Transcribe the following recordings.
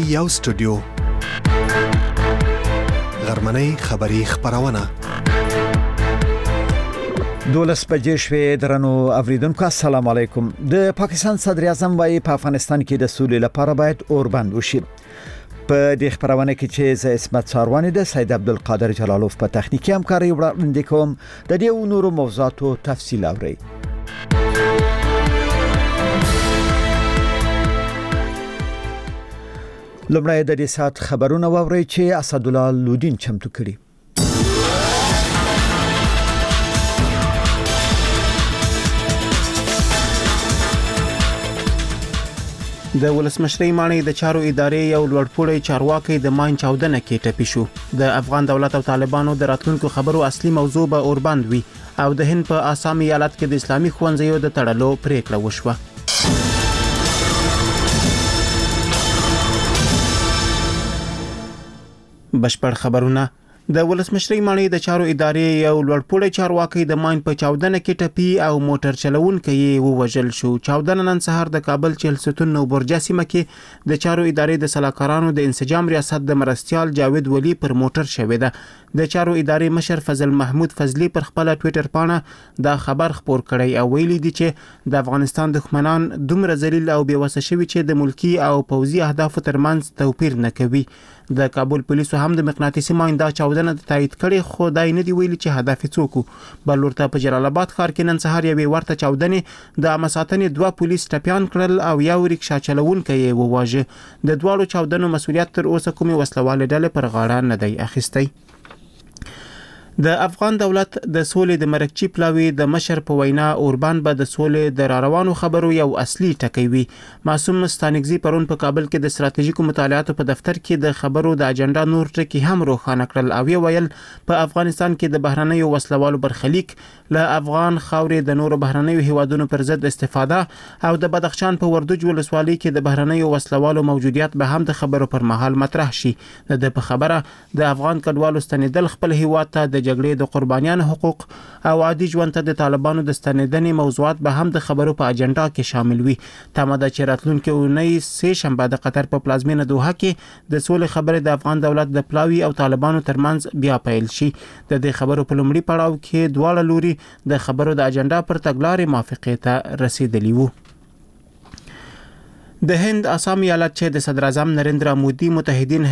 یو سټوډیو غرمنۍ خبری خبرونه 12 بجې شوې درنو اوریدونکو السلام علیکم. د پاکستان صدر اعظم وايي په افغانستان کې د سولې لپاره باید اوربند وشي. په دې خبرونه کې چې ز اسمت ساروانی د سید عبدالقادر جلالوف په تخنیکی همکاري وړاندې کوم د دې نورو موضوعاتو تفصیل اوري. لومړی د دې سات خبرونه واوري چې اسدالله لودین چمتو کړي. د ولسمشرۍ ماڼۍ د چارو ادارې یو لوړپوړی چارواکي د ماین چاودنه کې ټپي شو. د افغان دولت او طالبانو د راتلونکو خبرو اصلي موضوع به اوربند وي او د هند په آسام ایالت کې د اسلامي ښوونځیو د تړلو پریکړه وشوه. بشپړ خبرونه. د ولسمشرۍ ماڼۍ د چارو ادارې یو لوړپوړی چارواکي د ماین په چاودنه کې ټپي او موټر چلوونکی ووژل شو. چاودنه نن سهار د کابل چهلستون نو برجه سیمه کې د چارو ادارې د سلاکارانو د انسجام ریاست د مرستيال جاوید ولی پر موټر شوې ده. د چارو ادارې مشر فضل محمود فضلی پر خپل ټوئیټر پاڼه دا خبر خپور کړی او ویلي دی چې د افغانستان دښمنان دومره ذلیل او بېوسه شوي چې د ملکی او پوځي اهدافو ترمنځ توپیر نه کوي. د کابل پولیسو هم د مقناطیسي ماین دا چاودنه تایید کړي خو دای نه دی ویلي چې هدف څوک بل ورته په جلال آباد ښار کې نن سهار یوې ورته چاودنې د امساتنې 2 پولیس ټپيان کړل او یو ریکشا چلوونکی یې وواژه. د دوالو چاودنو مسؤلیت تر اوسه کومي وسلواله ډلې پر غاړه نه دی اخیستی. د افغان دولت د سولې د مرکچی پلاوی د مشر په وینا اوربند به د سولې د راروانو خبرو یو اصلي ټکی وي. معصوم ستانګزی پرون په کابل کې د ستراتیژیکو مطالعاتو په دفتر کې د خبرو د اجنډا نور ټکی هم روښانه کړل او ویل په افغانستان کې د بهرنیو وسلوالو برخلیک له افغان خاورې د نورو بهرنیو هیوادونو پر ضد استفاده او د بدخشان په وردوج ولسوالۍ کې د بهرنیو وسلوالو موجودیت به هم د خبرو پر مهال مطرح شي. د په خبره د افغان کډوالو ستنیدل خپل هیواد ته د جګړې د قربانیانو حقوق او عادي ژوند ته د طالبانو د ستنیدنې موضوعات به هم د خبرو په اجنډا کې شامل وي. تمه ده چې راتلونکي اونۍ سه شنبه د قطر په پلازمینه دوحه کې د سولې خبرې د افغان دولت د پلاوی او طالبانو ترمنځ بیا پیل شي. د دې خبرو په لومړي پړاو کې دواړه لوري د خبرو د اجنډا پر تګلارې موافقه ته رسیدلی وو. د هند آسام ایالت چې د صدر اعظم نریندرا مودي متحدین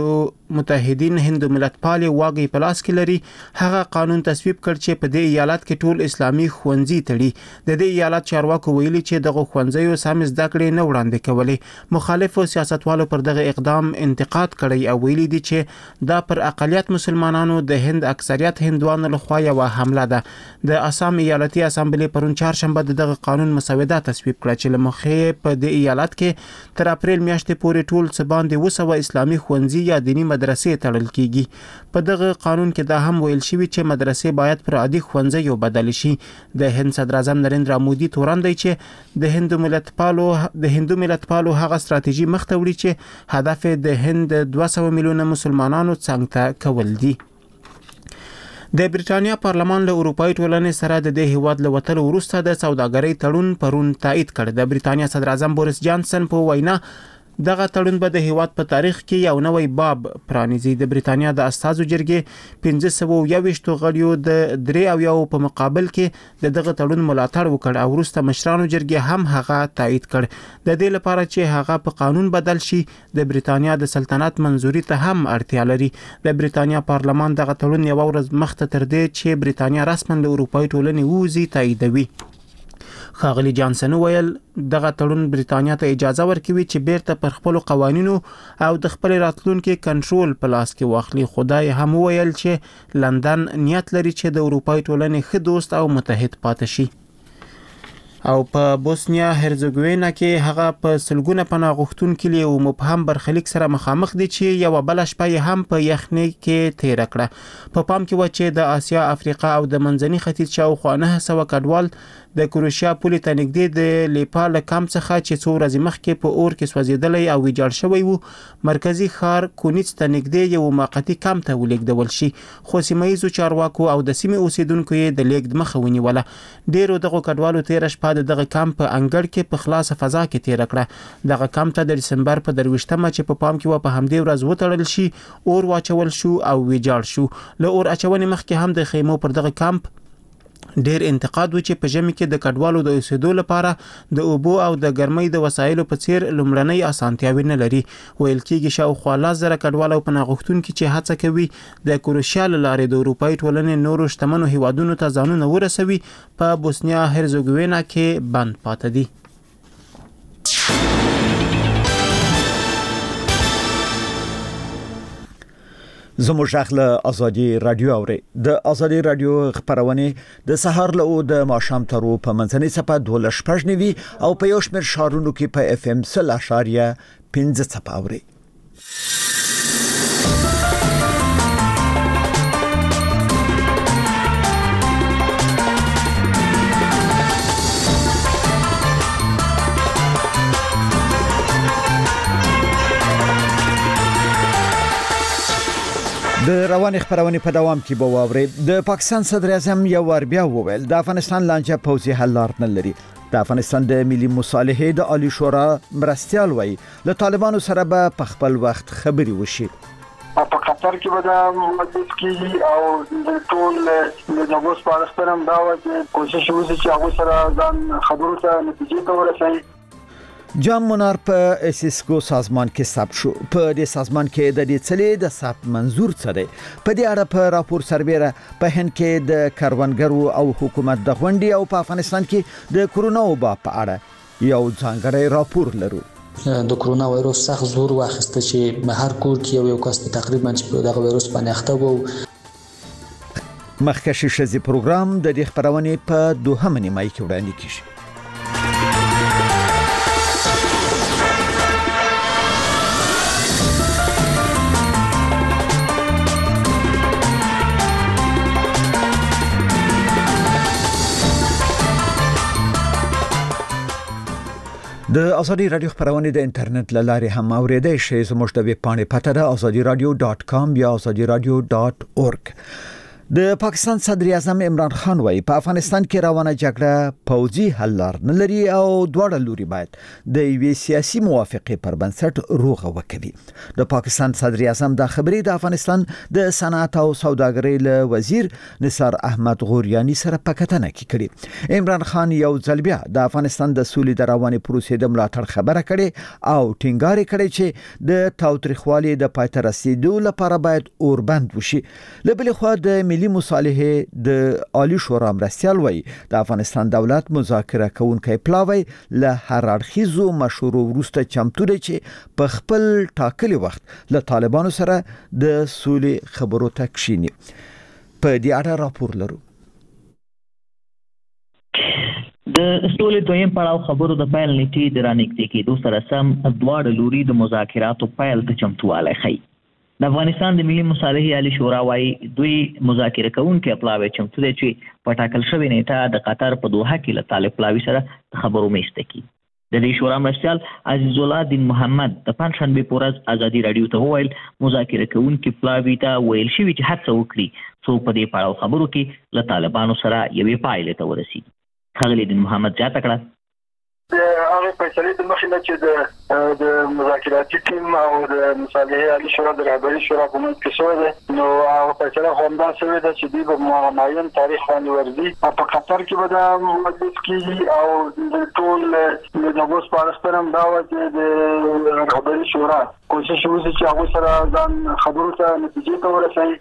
هندو ملتپال واګي پلاس کې لري هغه قانون تصویب کړ چې په دې ایالت کې ټول اسلامي ښوونځي تړي. د دې ایالت چارواکو ویلي چې دغه ښوونځیو سم زده کړې نه وړاندې کولې. مخالفو سیاستوالو پر دغه اقدام انتقاد کړی او ویلي دي چې دا پر اقلیت مسلمانانو د هند اکثریت هندوانو لخوا یو حمله ده. د آسام ایالتي اسامبلې پرون چهارشنبه دغه قانون مسوده تصویب کړ چې لمخې په دې ایالت کې تر اپریل میاشتې پورې ټول څه باندې 200 اسلامي ښوونځي یا دینی مدرسې تړل کیږي. په دغه قانون کې دا هم ویل شوی چې مدرسې باید پر عادي ښوونځیو بدل شي. د هند صدر اعظم نریندرا مودي تورن دی چې د هندو ملتپالو هغه ستراتیژي مخ ته وړي چې هدف د هند 200 میلیونه مسلمانانو څنګه ته کول دي. د بریټانیا پارلمان له اروپאי ټولنې سره د دې هیواد له وتلو وروسته د سوداګرۍ تړون پرون تایید کړ. د بریټانیا صدر اعظم بوریس جانسن په وینا دغه تړون به د هیواد په تاریخ کې یو نوې باب پرانیزي. د بریټانیا د استازو جرګې 1521 غړیو د 3 په مقابل کې دغه تړون ملاتړ وکړ او وروسته مشرانو جرګې هم هغه تایید کړ. د دې لپاره چې هغه په قانون بدل شي د بریټانیا د سلطنت منځوري ته هم اړتیا لري. د بریټانیا پارلمان دغه تړون یو ورځ مخته تر دې چې بریټانیا رسماً له اروپאי ټولنې ووځي تاییدوي. ښاغلي جانسن ویل دغه تړون بریټانیا ته اجازه ورکوي چې بیرته پر خپل قوانینو او د خپل راتلونکو کنټرول په لاس کې واخلي. خدای هم ویل چې لندن نیت لري چې د اروپאי ټولنې ښه دوست او متحد پاتې شي. او په بوسنیا هرزګوینا کې هغه په سلګونه پناه غوښتونکو له مبهم برخلیک سره مخامخ دي چې یو بل شپه هم په یخنۍ کې تیر کړه. په پام کې و چې د آسیا، افریقا او د منځني ختیځ شاوخوا 900 کډوال د کروشیا پولې ته نږدې د لیپا له کم څخه چې څو ورځې مخکې په اور کې سوځیدلی او ویجاړ شوی وو مرکزی ښار کونیڅ ته نږدې یو موقتی کمپ ته ولیږدول شي. خو سیمه ییزو چارواکو او د سیمې اوسیدونکو یې د لیږد مخه ونیوله. ډیرو دغه کډوالو تیر شپه شپه د دغه کمپ په انګړ کې په خلاصه فضا کې تیر کړه. دغه کمپ ته د دسمبر په 23مه چې په پام کې و په همدې ورځ وتړل شي اور واچول شو او ویجاړ شو. له اور اچونې مخکې هم د خیمو پر دغه کمپ ډیر انتقاد و چې په ژمي کې د کډوالو د اوسېدو لپاره د اوبو او د ګرمۍ د وسایلو په څیر لومړنۍ اسانتیاوي نه لري. ویل کېږي شاوخوا 10,000 کډوال او پناه غوښتونکي چې هڅه کوي د کروشیا له لارې د اروپایي ټولنې نورو شتمنو هیوادونو ته ځانونه ورسوي په بوسنیا هرزګوینا کې بند پاتې دي. زموږ له ازادي رادیو اوري د ازادي رادیو خبرونه د سحر له د ماشام ترو په منځنۍ صفه 12 او په یو شمېر شارونو کې په FM 0.5 صفه اوري. د روان خبرونه په دوام کې به واوري. د پاکستان صدر اعظم یو ور بیا وویل د افغانستان لانجه پوځي حل لار نه لري. د افغانستان د ملي مصالحې د عالی شورا مرستيال وای له طالبانو سره به په خپل وخت خبري وشي. په قطر کې به د مجلس کې او د ټول د دغوس پاکستان دا وایي کوشش وکړي چې هغه سره ځان خبرو ته نتیجې ته ورسوي. جام منار په اسیسکو سازمان کې ثبت شو. په دې سازمان کې د دې څلې د ثبت منظور څه دی. په دې اړه په راپور سربېره په هند کې د کاروانګرو او حکومت د غونډې او په افغانستان کې د کرونا وبا په اړه یو ځانګړی راپور لرو. د کرونا وایروس سخت زور واخیسته چې هر کور کې یو کس تقریبا چې دغه وایروس باندې اخته وو. مخکښ شذي پروګرام د دې خبرونه په 2 نیمه کې وړاندې کیږي. د ازادي رادیو خبرونه د انټرنیټ لارې هم اوریدئ شئ. زموږ د ویب پاڼې پته ده azadiradio.com یا azadiradio.org. د پاکستان صدر اعظم عمران خان وایي په افغانستان کې روانه جګړه پوځي حل لار نه لري او دواړه لوري باید د یوې سیاسي موافقې پر بنسټ روغه وکړي. د پاکستان صدر اعظم د خبرې د افغانستان د صنعت او سوداګرۍ له وزیر نثار احمد غوریانی سره په کتنه کې کړي. عمران خان یو ځل بیا د افغانستان د سولې د روانې پروسې د ملاتړ خبره کړي او ټینګار کړي چې د تاوتریخوالي د پای ته رسیدو لپاره باید اوربند وشي. له بل خوا د ملي مصالحې د عالی شورا مرستيال وای د افغانستان دولت مذاکره کوونکی پلاوی له هر اړخیزو مشورو وروسته چمتو دی چې په خپل ټاکلي وخت له طالبانو سره د سولې خبرو ته کښیني. په دې اړه راپور لرو. د سولې دویم پړاو خبرو د پیل نیټې د رانږدې کېدو سره سم دواړه لوري د مذاکراتو پیل ته چمتوالی ښیي. د افغانستان د ملي مصالحې عالی شورا وايي دوی مذاکره کوونکي پلاوی چمتو دي چې په ټاکل شوې نیټه د قطر په دوحه کې له طالب پلاوی سره خبرو میشته کی. د دې شورا مرستيال عزیز الله دین محمد د پنځشنبه په ورځ ازادي رادیو ته وویل مذاکره کوونکي پلاوی ته ویل شوی چې هڅه وکړي څو په دې پړاو خبرو کې له طالبانو سره یوې پایلې ته ورسیږي. خغلی دین محمد زیاته کړه هغه فیصله د مخینه چې د مذاکراتي ټیم او د مصالحې عالی شورا د رهبري شورا په منځ کې شوې ده نو هغه فیصله همدا شوې ده چې دوی په معین تاریخ باندې ورځي. په قطر کې به د مجلس کې او د ټول د دغوس پاکستان دا وایي د رهبري شورا کوشش وکړي چې هغه سره ځان خبرو ته نتیجې ته ورسوي.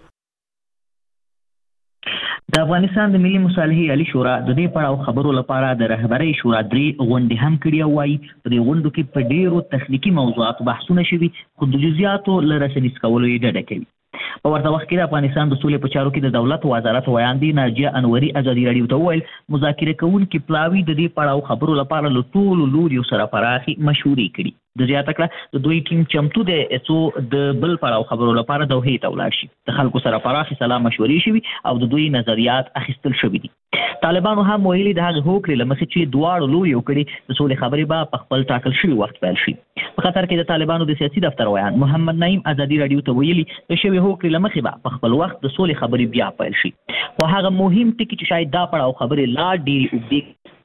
د افغانستان د ملي مصالحې عالی شورا د دې پړاو خبرو لپاره د رهبري شورا 3 غونډې هم کړې او وايي په دې غونډو کې په ډېرو تخنیکی موضوعاتو بحثونه شوي خو د جزئیاتو له رسنیز کولو یې ډډه کوي. په ورته وخت کې د افغانستان د سولې په چارو کې د دولت وزارت ویاندې ناجیه انوري ازادي رادیو ته وویل مذاکره کوونکي پلاوی د دې پړاو خبرو لپاره له ټولو لوريو سره پراخي مشورې کړي. د زیاته کړه د دوی ټیم چمتو دی چې د بل پړاو خبرو لپاره دوحې ته ولاړ شي. د خلکو سره پراخي سلام مشورې شوي او د دوی نظریات اخیستل شوي دي. طالبانو هم ویلي د هغه هوکړې لمخې چې دواړو لوريو کړي د سولې خبرې به په خپل ټاکل شوي وخت پیل شي. په قطر کې د طالبانو د سیاسي دفتر ویان محمد نعیم ازادي رادیو ته ویلي د شوی هوکړې لمخې به په خپل وخت د سولې خبرې بیا پیل شي. خو هغه مهم ټکی چې شاید دا پړاو خبرې لا ډېرې اوږدې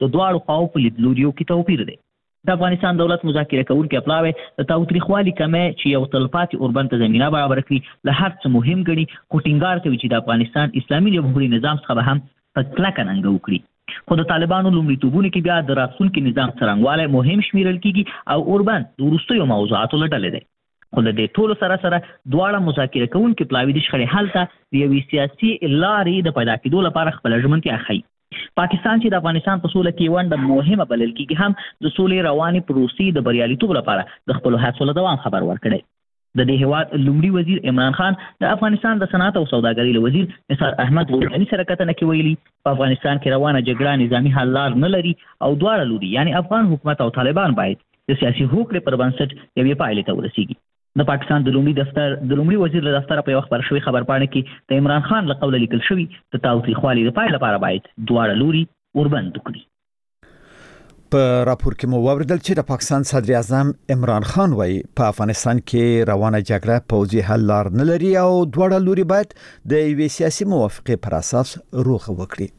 د دواړو خواو په لیدلوریو کې توپیر دی. د افغانستان دولت مذاکره کوونکي پلاوی د تاوتریخوالي کمه چې یو تلپاتې اوربند ته زمینه برابر کړي له هر څه مهم ګڼي، خو ټینګار کوي چې د افغانستان اسلامي جمهوریت نظام څخه به هم په کلکه ننګه وکړي. خو د طالبانو لومړیتوبونو کې بیا د راتلونکي نظام څرنګوالی مهم شمیرل کیږي او اوربند د وروستیو موضوعاتو له ډلې دی. خو د دې ټولو سره دواړه مذاکره کوونکي پلاوی د شخړې حل ته د یوې سیاسي لارې د پیدا کېدو لپاره خپله ژمنتیا ښیي. پاکستان چې د افغانستان په سوله کې ونډه مهمه بلل کېږي هم د سولې روانې پروسې د بریالیتوب لپاره د خپلو هڅو له دوام خبر ورکړی. د دې هېواد لومړي وزیر عمران خان د افغانستان د صنعت او سوداګرۍ له وزیر نثار احمد غوراني سره کتنه کې ویلي په افغانستان کې روانه جګړه نظامي حل لار نه لري او دواړه لوري یعنی افغان حکومت او طالبان باید د سیاسي هوکړې پر بنسټ یوې پایلې ته ورسیږي. د پاکستان د لومړي وزیر له دفتره په یو خبر شوی خبرپاڼه کې د عمران خان له قوله لیکل شوي د تاوتریخوالي د پای لپاره باید دواړه لوري اوربند وکړي. په راپور کې مو واوریدل چې د پاکستان صدر اعظم عمران خان وایي په افغانستان کې روانه جګړه پوځي حل لار نه لري او دواړه لوري باید د یوې سیاسي موافقې پر اساس روغه وکړي.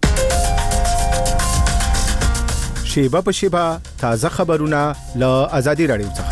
شیبه په شیبه تازه خبرونه له آزادي رادیو څخه.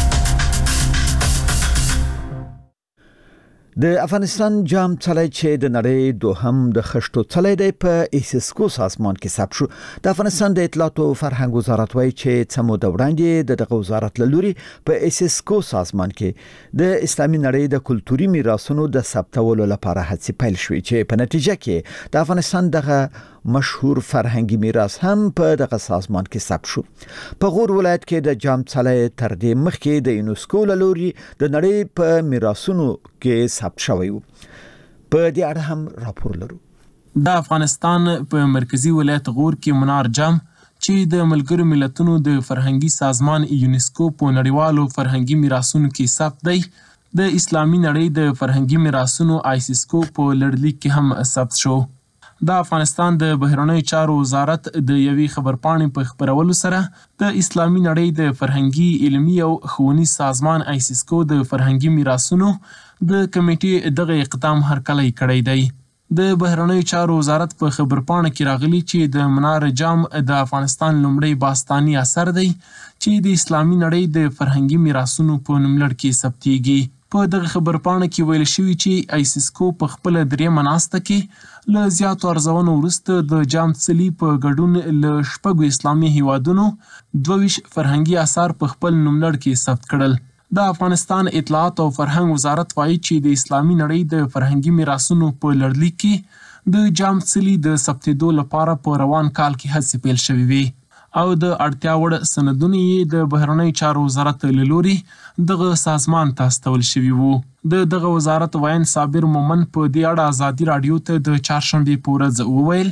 د افغانستان جام څلی چې د نړۍ دوهم د خښتو څلی دی په ایسیسکو سازمان کې ثبت شو. د افغانستان د اطلاعات او فرهنګ وزارت وایي چې څه موده وړاندې دغه وزارت له لوري په ایسیسکو سازمان کې د اسلامي نړۍ د کلتوري میراثونو د ثبتولو لپاره هڅې پیل شوې چې په نتیجه کې د افغانستان دغه مشهور فرهنګي میراث هم په دغه سازمان کې ثبت شو. په غور ولایت کې د جام څلی تر دې مخکې د یونسکو له لوري د نړۍ په میراثونو کې ثبت شوی و. په دې اړه هم راپور لرو. د افغانستان په مرکزی ولایت غور کې منار جام چې د ملګرو ملتونو د فرهنګي سازمان یونسکو په نړیوالو فرهنګي میراثونو کې ثبت دی، د اسلامي نړۍ د فرهنګي میراثونو ایسیسکو په لړلیک کې هم ثبت شو. د افغانستان د بهرنیو چارو وزارت د یوې خبرپاڼې په خپرولو سره د اسلامي نړۍ د فرهنګي علمي او ښوونیز سازمان ایسیسکو د فرهنګي میراثونو د کمیټې دغه اقدام هرکلی کړی دی. د بهرنیو چارو وزارت په خبرپاڼه کې راغلی چې د منار جام د افغانستان لومړی باستاني اثر دی چې د اسلامي نړۍ د فرهنګي میراثونو په نوملړ کې ثبتیږي. په دغه خبرپاڼه کې ویل شوي چې ایسیسکو په خپله درېیمه ناسته کې له زیاتو ارزونو وروسته د جام څلي په ګډون له 6 اسلامي هیوادونو 22 فرهنګي آثار په خپل نوملړ کې ثبت کړل. د افغانستان اطلاعات او فرهنګ وزارت وایي چې د اسلامي نړۍ د فرهنګي میراثونو په لړلیک کې د جام څلي د ثبتېدو لپاره په روان کال کې هڅې پیل شوې وي او د اړتیا وړ سندونه یې د بهرنیو چارو وزارت له لوري دغه سازمان ته استول شوي وو. د دغه وزارت وایي صابر مومن په دې اړه آزادي رادیو ته د چهارشنبې په ورځ وویل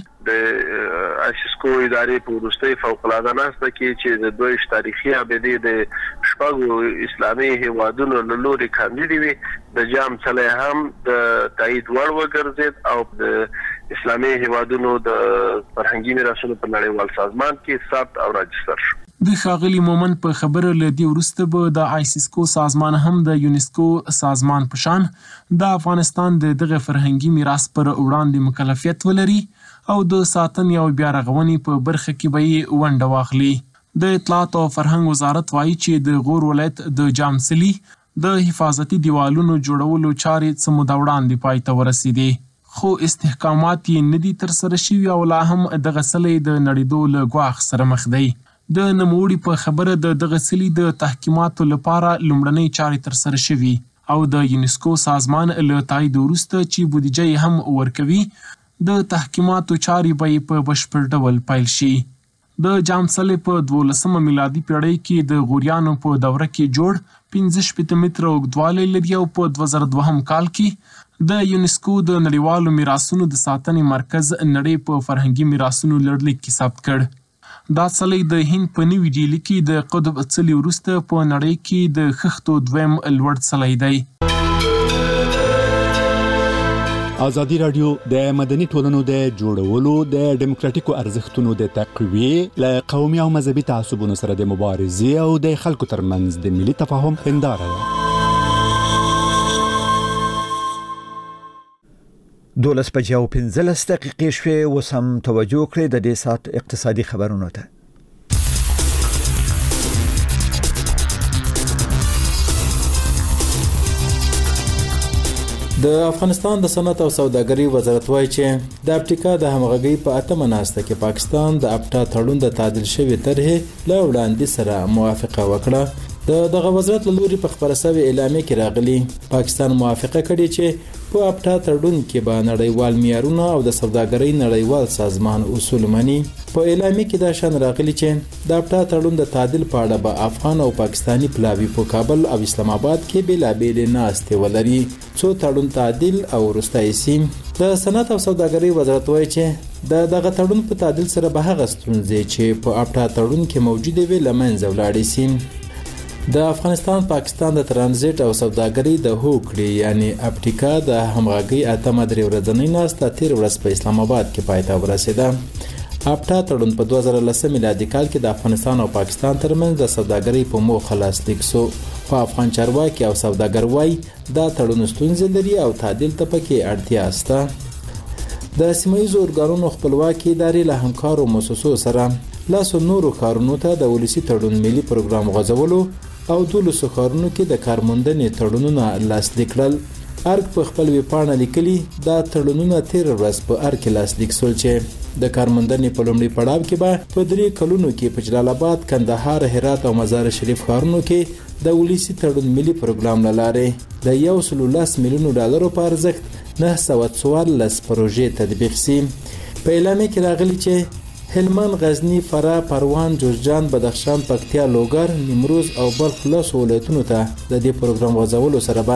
د ایسیسکو ادارې په وروستۍ فوق العاده ناسته کې چې د 22 تاریخي ابدي د 6 اسلامي هیوادونو له لوري کاندیدي وي د جام څلی هم د تایید وړ وګرځید او د اسلامي هیوادونو د فرهنګي میراثونو په نړیوال سازمان کې ثبت او راجستر شو. د ښاغلي مومن په خبره له دې وروسته به د ایسیسکو سازمان هم د یونسکو سازمان په شان د افغانستان د دغه فرهنګي میراث پر وړاندې مکلفیت ولري او د ساتنې او بیا رغونې په برخه کې به یې ونډه واخلي. د اطلاعات او فرهنګ وزارت وایي چې د غور ولایت د جام څلي د حفاظتي دیوالونو جوړولو چارې څه موده وړاندې پای ته ورسېدې، خو استحکامات یې نه دي ترسره شوي او لا هم دغه څلی د نړېدو له ګواښ سره مخ دی. د نوموړي په خبره د دغه څلي د تحکیماتو لپاره لومړنۍ چارې ترسره شوي او د یونسکو سازمان له تایید وروسته چې بودیجه یې هم ورکوي د تحکیماتو چارې به یې په بشپړ ډول پیل شي. د جام څلی په 12 میلادي پیړۍ کې د غوریانو په دوره کې جوړ 15 متره اوږدوالی لري او په 2002 کال کې د یونسکو د نړیوالو میراثونو د ساتنې مرکز نړۍ په فرهنګي میراثونو لړلیک کې ثبت کړ. دا څلی د هند په نوي ډیلي کې د قطب څلي وروسته په نړۍ کې د خښتو دویم لوړ څلی دی. ازادي رادیو د مدني ټولنو د جوړولو د ډیموکراټیکو ارزښتونو د تقویې له قومي او مذهبي تعصبونو سره د مبارزې او د خلکو ترمنځ د ملي تفاهم هنداره ده. 12:15 شوې وسم توجه کړئ د دې سات اقتصادي خبرونو ته. د افغانستان د صنعت او سوداګرۍ وزارت وایي چې د افریقا د همغږۍ په اتمه ناسته کې پاکستان د افتا تړون د تعدیل شوی طرحې له وړاندې سره موافقه وکړه. دغه وزارت له لوري په خبره شوی اعلامیه کې راغلی پاکستان موافقه کړې چې په افتا تړون کې به نړیوال معیارونه او د سوداګرۍ نړیوال سازمان اصول مني. په اعلامیه کې دا شان راغلی چې د افتا تړون د تعدیل په اړه به افغان او پاکستانی پلاوی په کابل او اسلام آباد کې بېلابېل ناستې ولري څو تړون تعدیل او وروستۍ سیم. د صنعت او سوداګرۍ وزارت وایي چې دغه تړون په تعدیل سره به هغه ستونزې چې په افتا تړون کې موجوده وي له منځه ولاړې شي. د افغانستان پاکستان د ترانزیت او سوداګرۍ د هوکړې یعنی افریقا د همغږۍ اتمه درې ورځنۍ ناسته تیر ورځ په اسلام آباد کې پای ته ورسېده. افتا تړون په 2010 میلادي کال کې د افغانستان او پاکستان ترمنځ د سوداګرۍ په موخه لاسلیک شو. خو افغان چارواکي او سوداګر وایي دا تړون ستونزې لري او تعدیل ته پکې اړتیا شته. د سیمه‌ییزو ارګانونو خپلواکي ادارې له همکارو مؤسسو سره لاسو نورو کارونو ته د ولسی تړون ملي پروګرام غځولو او 12 کارونو کې د کارموندنې تړونونه لاسلیک کړل. ارګ په خپل ویبپاڼه لیکلي دا تړونونه تیر ورځ په ارګ لاسلیک شول چې د کارموندنې په لومړي پړاو کې به په 3 کلونو کې په جلال آباد، کندهار، هرات او مزار شریف ښارونو کې د ولسی تړون ملي پروګرام لاره د 110 میلیون ډالرو په ارزښت 914 پروژې تطبیق شي. په اعلامیه کې راغلي چې هلمند، غزنی، فراه، پروان، جوزجان، بدخشان، پکتیا، لوګر، نیمروز او بلخ ولایتونو ته د دې پروګرام غځولو سره به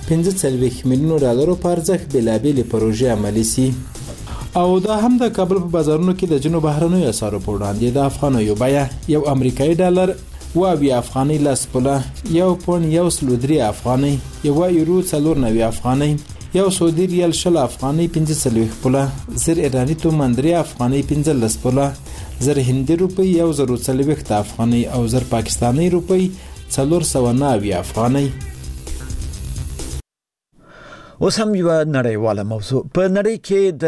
45 میلیون ډالرو په ارزښت بېلابېل پروژې عملي شي. او دا هم د کابل په بازارونو کې د جنوب بهرنیو اسعارو په وړاندې د افغانیو بیه 1 امریکایي ډالر 2 افغاني لاس پوله 1.1 افغاني 1 یورو 490 افغاني 1 سعودي ریال 60 افغاني 45 پوله 0 ایراني تومان 3 افغاني 15 پوله 0 هندي روپی 140 افغاني او 0 پاکستاني روپی 490 افغاني. اوس هم یو نړیواله موضوع په نړۍ کې د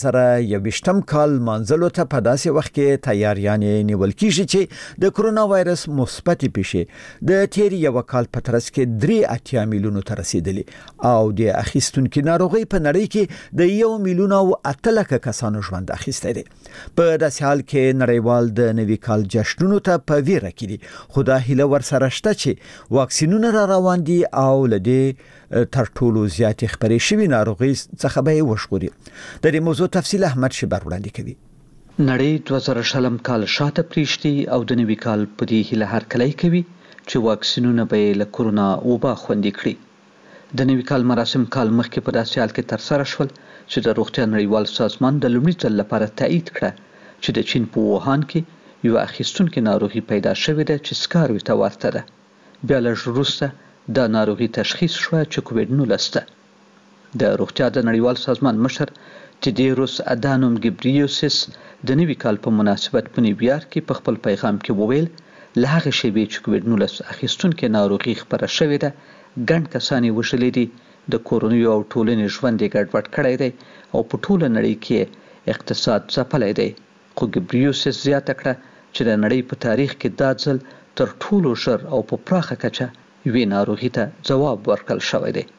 2021م کال منځلو ته په داسې وخت کې تیاریانې نیول کیږي چې د کرونا وایرس مثبت پیښې د تیر یو کال په ترڅ کې 3 میلیون ته رسیدلې او د اخیستونکو ناروغي په نړۍ کې د 1 میلیون او 8 لک کسانو ژوند اخیسته دي. په داسې حال کې نړیوال د نوي کال جشنونو ته په ویره کې دي. خدا هیله ورسره شته چې واکسینونه را روان دي او لدې تر ټولو زیات خبرې شوی ناروغي څخه به وشغوري. د دې موضوع تفصیل احمد شبر وړاندې کوي. نړۍ 2020 کال شاته پریشتي او د نوي کال په دې هیله هرکلی کوي چې واکسینونه به له کرونا وبا خوندي کړي. د نوي کال مراسم کال مخکې په داسې حال کې تر سره شول چې د روغتیا نړیوال سازمان د لومړي ځل لپاره تایید کړه چې د چین په ووهان کې یو اخیستونکو ناروغي پیدا شوې ده چې سکاروي ته ورته ده. بیا لږ وروسته دا ناروغي تشخیص شو چې کووډ-19 ده. د روغتیا د نړیوال سازمان مشر تیدروس ادانوم ګبریوسس د نوي کال په مناسبت په نیویارک کې په خپل پیغام کې وویل له هغه شیبې چې کووډ-19 اخیستونکو ناروغي خبره شوې ده ګڼ کسان یې وشلې دي د کورونو او ټولنې ژوند یې ګډوډ کړی دی او په ټوله نړۍ کې اقتصاد ځپلی دی. خو ګبریوسس زیاته کړه چې د نړۍ په تاریخ کې دا ځل تر ټولو ژر او په پراخه کچه یوې ناروغي ته ځواب ورکړل شوی دی.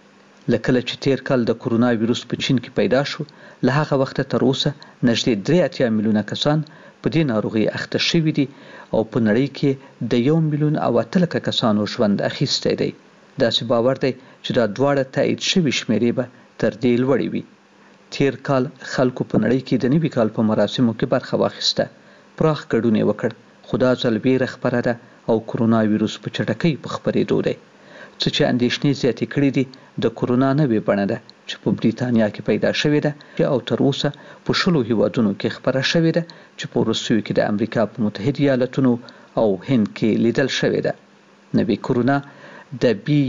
لکه چې تیر کال د کرونا وایرس په چین کې پیدا شو له هغه وخته تر اوسه نږدې 3 میلیونه کسان په دې ناروغي اخته شوي دي او په نړۍ کې د 1 میلیون او 8 لک کسانو ژوند اخیستی دی. داسې باور دی چې دا دواړه تایید شوي شمیرې به تر دې لوړې وي. تیر کال خلکو په نړۍ کې د نوي کال په مراسمو کې برخه واخیسته. پراخ ګډون یې وکړ خو دا ځل ویره خپره ده او کرونا وایرس په چټکۍ په خپرېدو دی. څه چې اندېښنې زیاتې کړې دي د کرونا نوې بڼه ده چې په بریتانیا کې پیدا شوې ده او تر اوسه په 10 هیوادونو کې خپره شوې ده چې په وروستیو کې د امریکا په متحده ایالاتونو او هند کې لیدل شوې ده. نوې کرونا د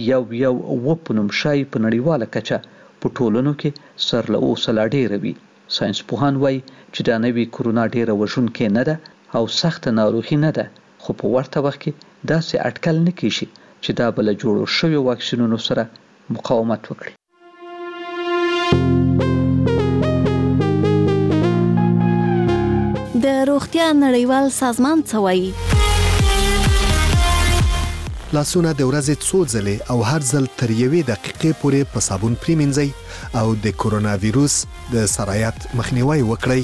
B1.1 په نوم شایي په نړیواله کچه په ټولنو کې سر له اوسه لا ډېره وي. ساینس پوهان وایي چې دا نوې کرونا ډېره وژونکې نه ده او سخته ناروغي نه ده خو په ورته وخت کې داسې اټکل نه کیږي چې دا بل جوړو شوی واکسینونو سره مقاومت وکړي. روغتیا نړیوال سازمان څه وایي؟ لاسونه د ورځې څو ځلې او هر ځل تر 1 دقیقې پورې په صابون پریمنځئ او د کورونا وایروس د سرایت مخنیوي وکړئ.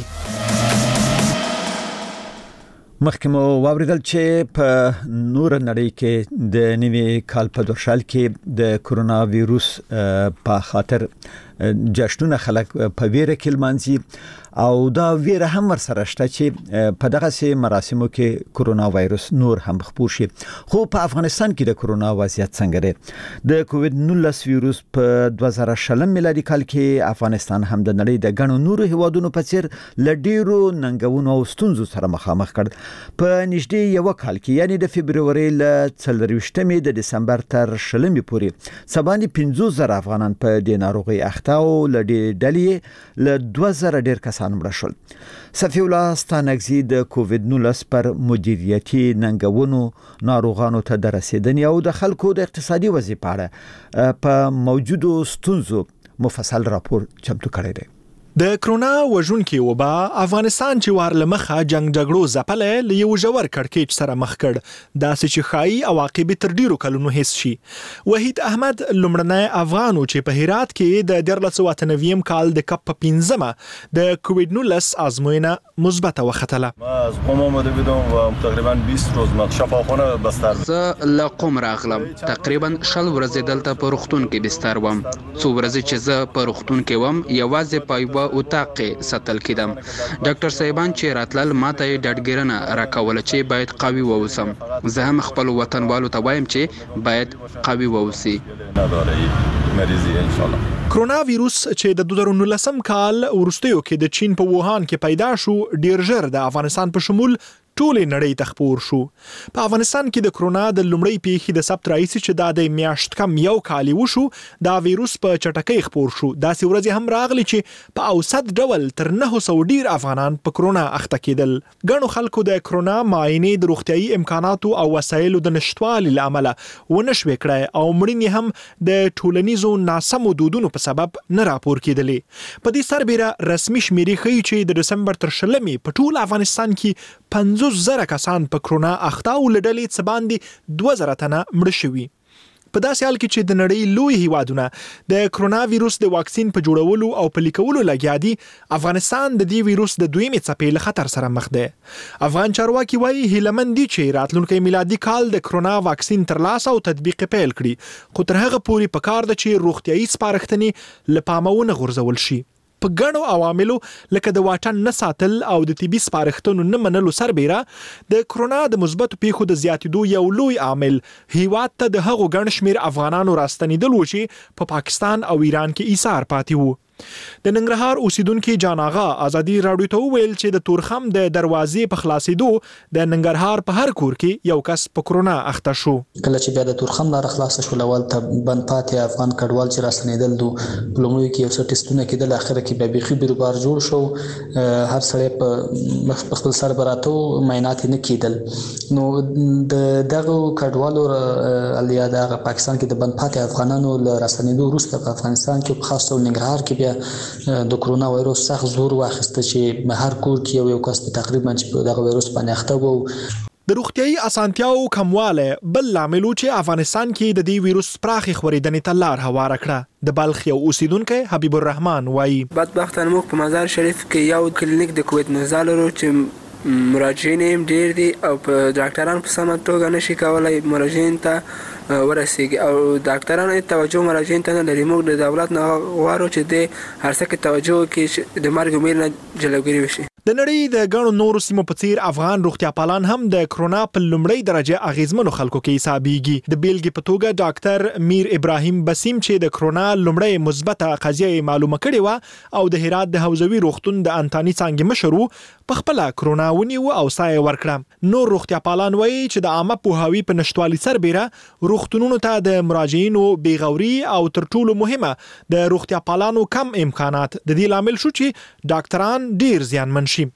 مخکې مو واوریدل چې په نور نړۍ کې د نوي کال په درشل کې د کورونا وایروس په خاطر جشنونه خلک په ویره کې لمانځي او دا ویره هم ورسره شته چې په دغه سي مراسمو کې کورونا وایروس نور هم خپور شي. خو په افغانستان کې د کورونا وضعیت څنګه دی؟ د کووډ 19 وایروس په 2020 میلادي کال کې افغانستان هم د نړۍ د غنو نورو هیوادونو په څیر لډیرو ننګونو او ستونزو سره مخامخ کړ. په نږدې یو کال کې یعنی د فبرवरी ل 23 د دسمبر تر 20 پورې سباني 15000 افغانان په دې ناروغي اخته او لډې ډلې ل 2000 ډیر کسان مړه شول. صفی الله ستانګزی د کووډ 19 پر مدیریتي ننګونو ناروغانو ته د رسیدنې او د خلکو د اقتصادي وضعیت په اړه په موجودو ستونزو مفصل راپور چمتو کړی دی. د کرونا وژونکي وبا افغانستان چې وارلمخه جنگ جګړو ځپلې لیو جوړ کړکېچ سره مخ کړ داسې چې خای عواقب تر ډیرو کلونو هیڅ شي. وحید احمد لمړنی افغانو چې په هرات کې د 1999 کال د کپ 15 د کووډ 19 ازموینه مثبت وختله. از قم آمده بودم و تقریبا 20 روز ما شفاخانه بستر زه له قم راغلم تقریبا 20 ورځې دلته په روغتون کې بستر وم. څو ورځې چې زه په روغتون کې وم یوازې پایبه اتاق ساتل کېدم. ډاکټر صاحبان چې راتلل ماته ډاډګیرنه راکوله چې باید قوي ووسم. زه هم خپل وطنوالو ته وایم چې باید قوي ووسی. کرونا وایروس چې د 2019 کال وروستیو کې د چین په ووهان کې پیدا شو ډیر ژر د افغانستان په شمول ټول نړۍ ته خپور شو. په افغانستان کې د کرونا د لومړی پیښې د ثبت راځي چې د میاشت کم یو کال وشو دا وایروس په چټکۍ خپور شو. دا سی ورځې هم راغلي چې په اوسط ډول تر 900 ډیر افغانان په کرونا اخته کېدل. ګڼو خلکو د کرونا معاینې د روغتيایي امکاناتو او وسایلو د نشټوالي لامل ونشوي کړای او مړینې هم د ټولنیزو ناسمو دودونو په سبب نه راپور کېدلې. په دې سربېره رسمي شمیرې ښیي چې د دسمبر تر 20 په ټول افغانستان کې 50,000 کسان په کرونا اخته او لډلې څه باندې 2000 تنه مړه شوي. په داسې حال کې چې د نړۍ لوی هیوادونه د کرونا وایروس د واکسین په جوړولو او په لیکولو لګیا دي، افغانستان د دې وایروس د دویمې څپې له خطر سره مخ دی. افغان چارواکي وایي هیلمن دي چې راتلونکي میلادي کال د کرونا واکسین ترلاسه او تطبیق پیل کړي، خو تر هغه پورې پکار ده چې روغتيایي سپارښتنې له پامه ونه غورځول شي. په ګڼو عواملو لکه د واټن نه ساتل او د طبي سپارښتنو نه منلو سربېره د کرونا د مثبتو پیښو د زیاتېدو یو لوی عامل هیواد ته د هغو ګڼ شمېر افغانانو راستنېدل و چې په پاکستان او ایران کې ایثار پاتې وو. د ننګرهار اوسیدونکو جان آغا ازادي راډیو ته ویل چې د تورخم د دروازې په خلاصېدو د ننګرهار په هر کور کې یو کس په کرونا اخته شو. کله چې بیا د تورخم لار خلاص شو لول ته بند پاتې افغان کډوال چې راستنېدل دو لومړی کې یو څه ټیسټونه کېدل، اخر کې بیا بيخي بیروبار جوړ شو، هر سړی په خپل سر براتو معاینات نه کېدل. نو دغه کډوالو الیا د پاکستان کې د بند پاتې افغانانو راستنېدو وروسته په افغانستان کې په خاص ډول ننګرهار کې د کرونا وایروس سخت زور واخیسته چې هر کور کې یو کس تقریبا چې دغه وایروس باندې اخته وو. د روغتيایي اسانتیاو کمواله بل لامل چې افغانستان کې د دې وایروس پراخي خورېدنې ته لار هواره کړه. د بلخ یو اوسیدونکو حبیب الرحمن وایي بدبختانه موږ په مزار شریف کې یو کلینیک د کووډ 19 لرو چې مراجعین ډیر دي او په ډاکټرانو په سمه توګه نشي کولای مراجعین ته ورسیږي او ډاکټرانو توجه مراجعین ته نه لري. موږ د دولت نه غواړو چې د هر څه کې توجه وکړي چې د مرګ امید نه جلوګیری وشي. د نړۍ د ګڼو نورو سیمو په څیر افغان روغتیا پالان هم د کرونا په لومړۍ درجه اغیزمنو خلکو کې حسابيږي. د بیلګې په توګه ډاکټر میر ابراهیم بسیم چې د کرونا لومړۍ مثبته قضیه معلومه کړې و او د هرات د حوزوي روغتون د انتاني څنګه مشرو په خپل کرونا ونیو او سایه ورکړه. نور روغتیا پالان وایي چې د عامه پوهاوی په نشټوالي سربېره روغتونونو ته د مراجعینو بیغوري او تر ټولو مهمه د روغتیا پالانو کم امکانات د دې لامل شو چې ډاکټران ډیر زیانمن شي.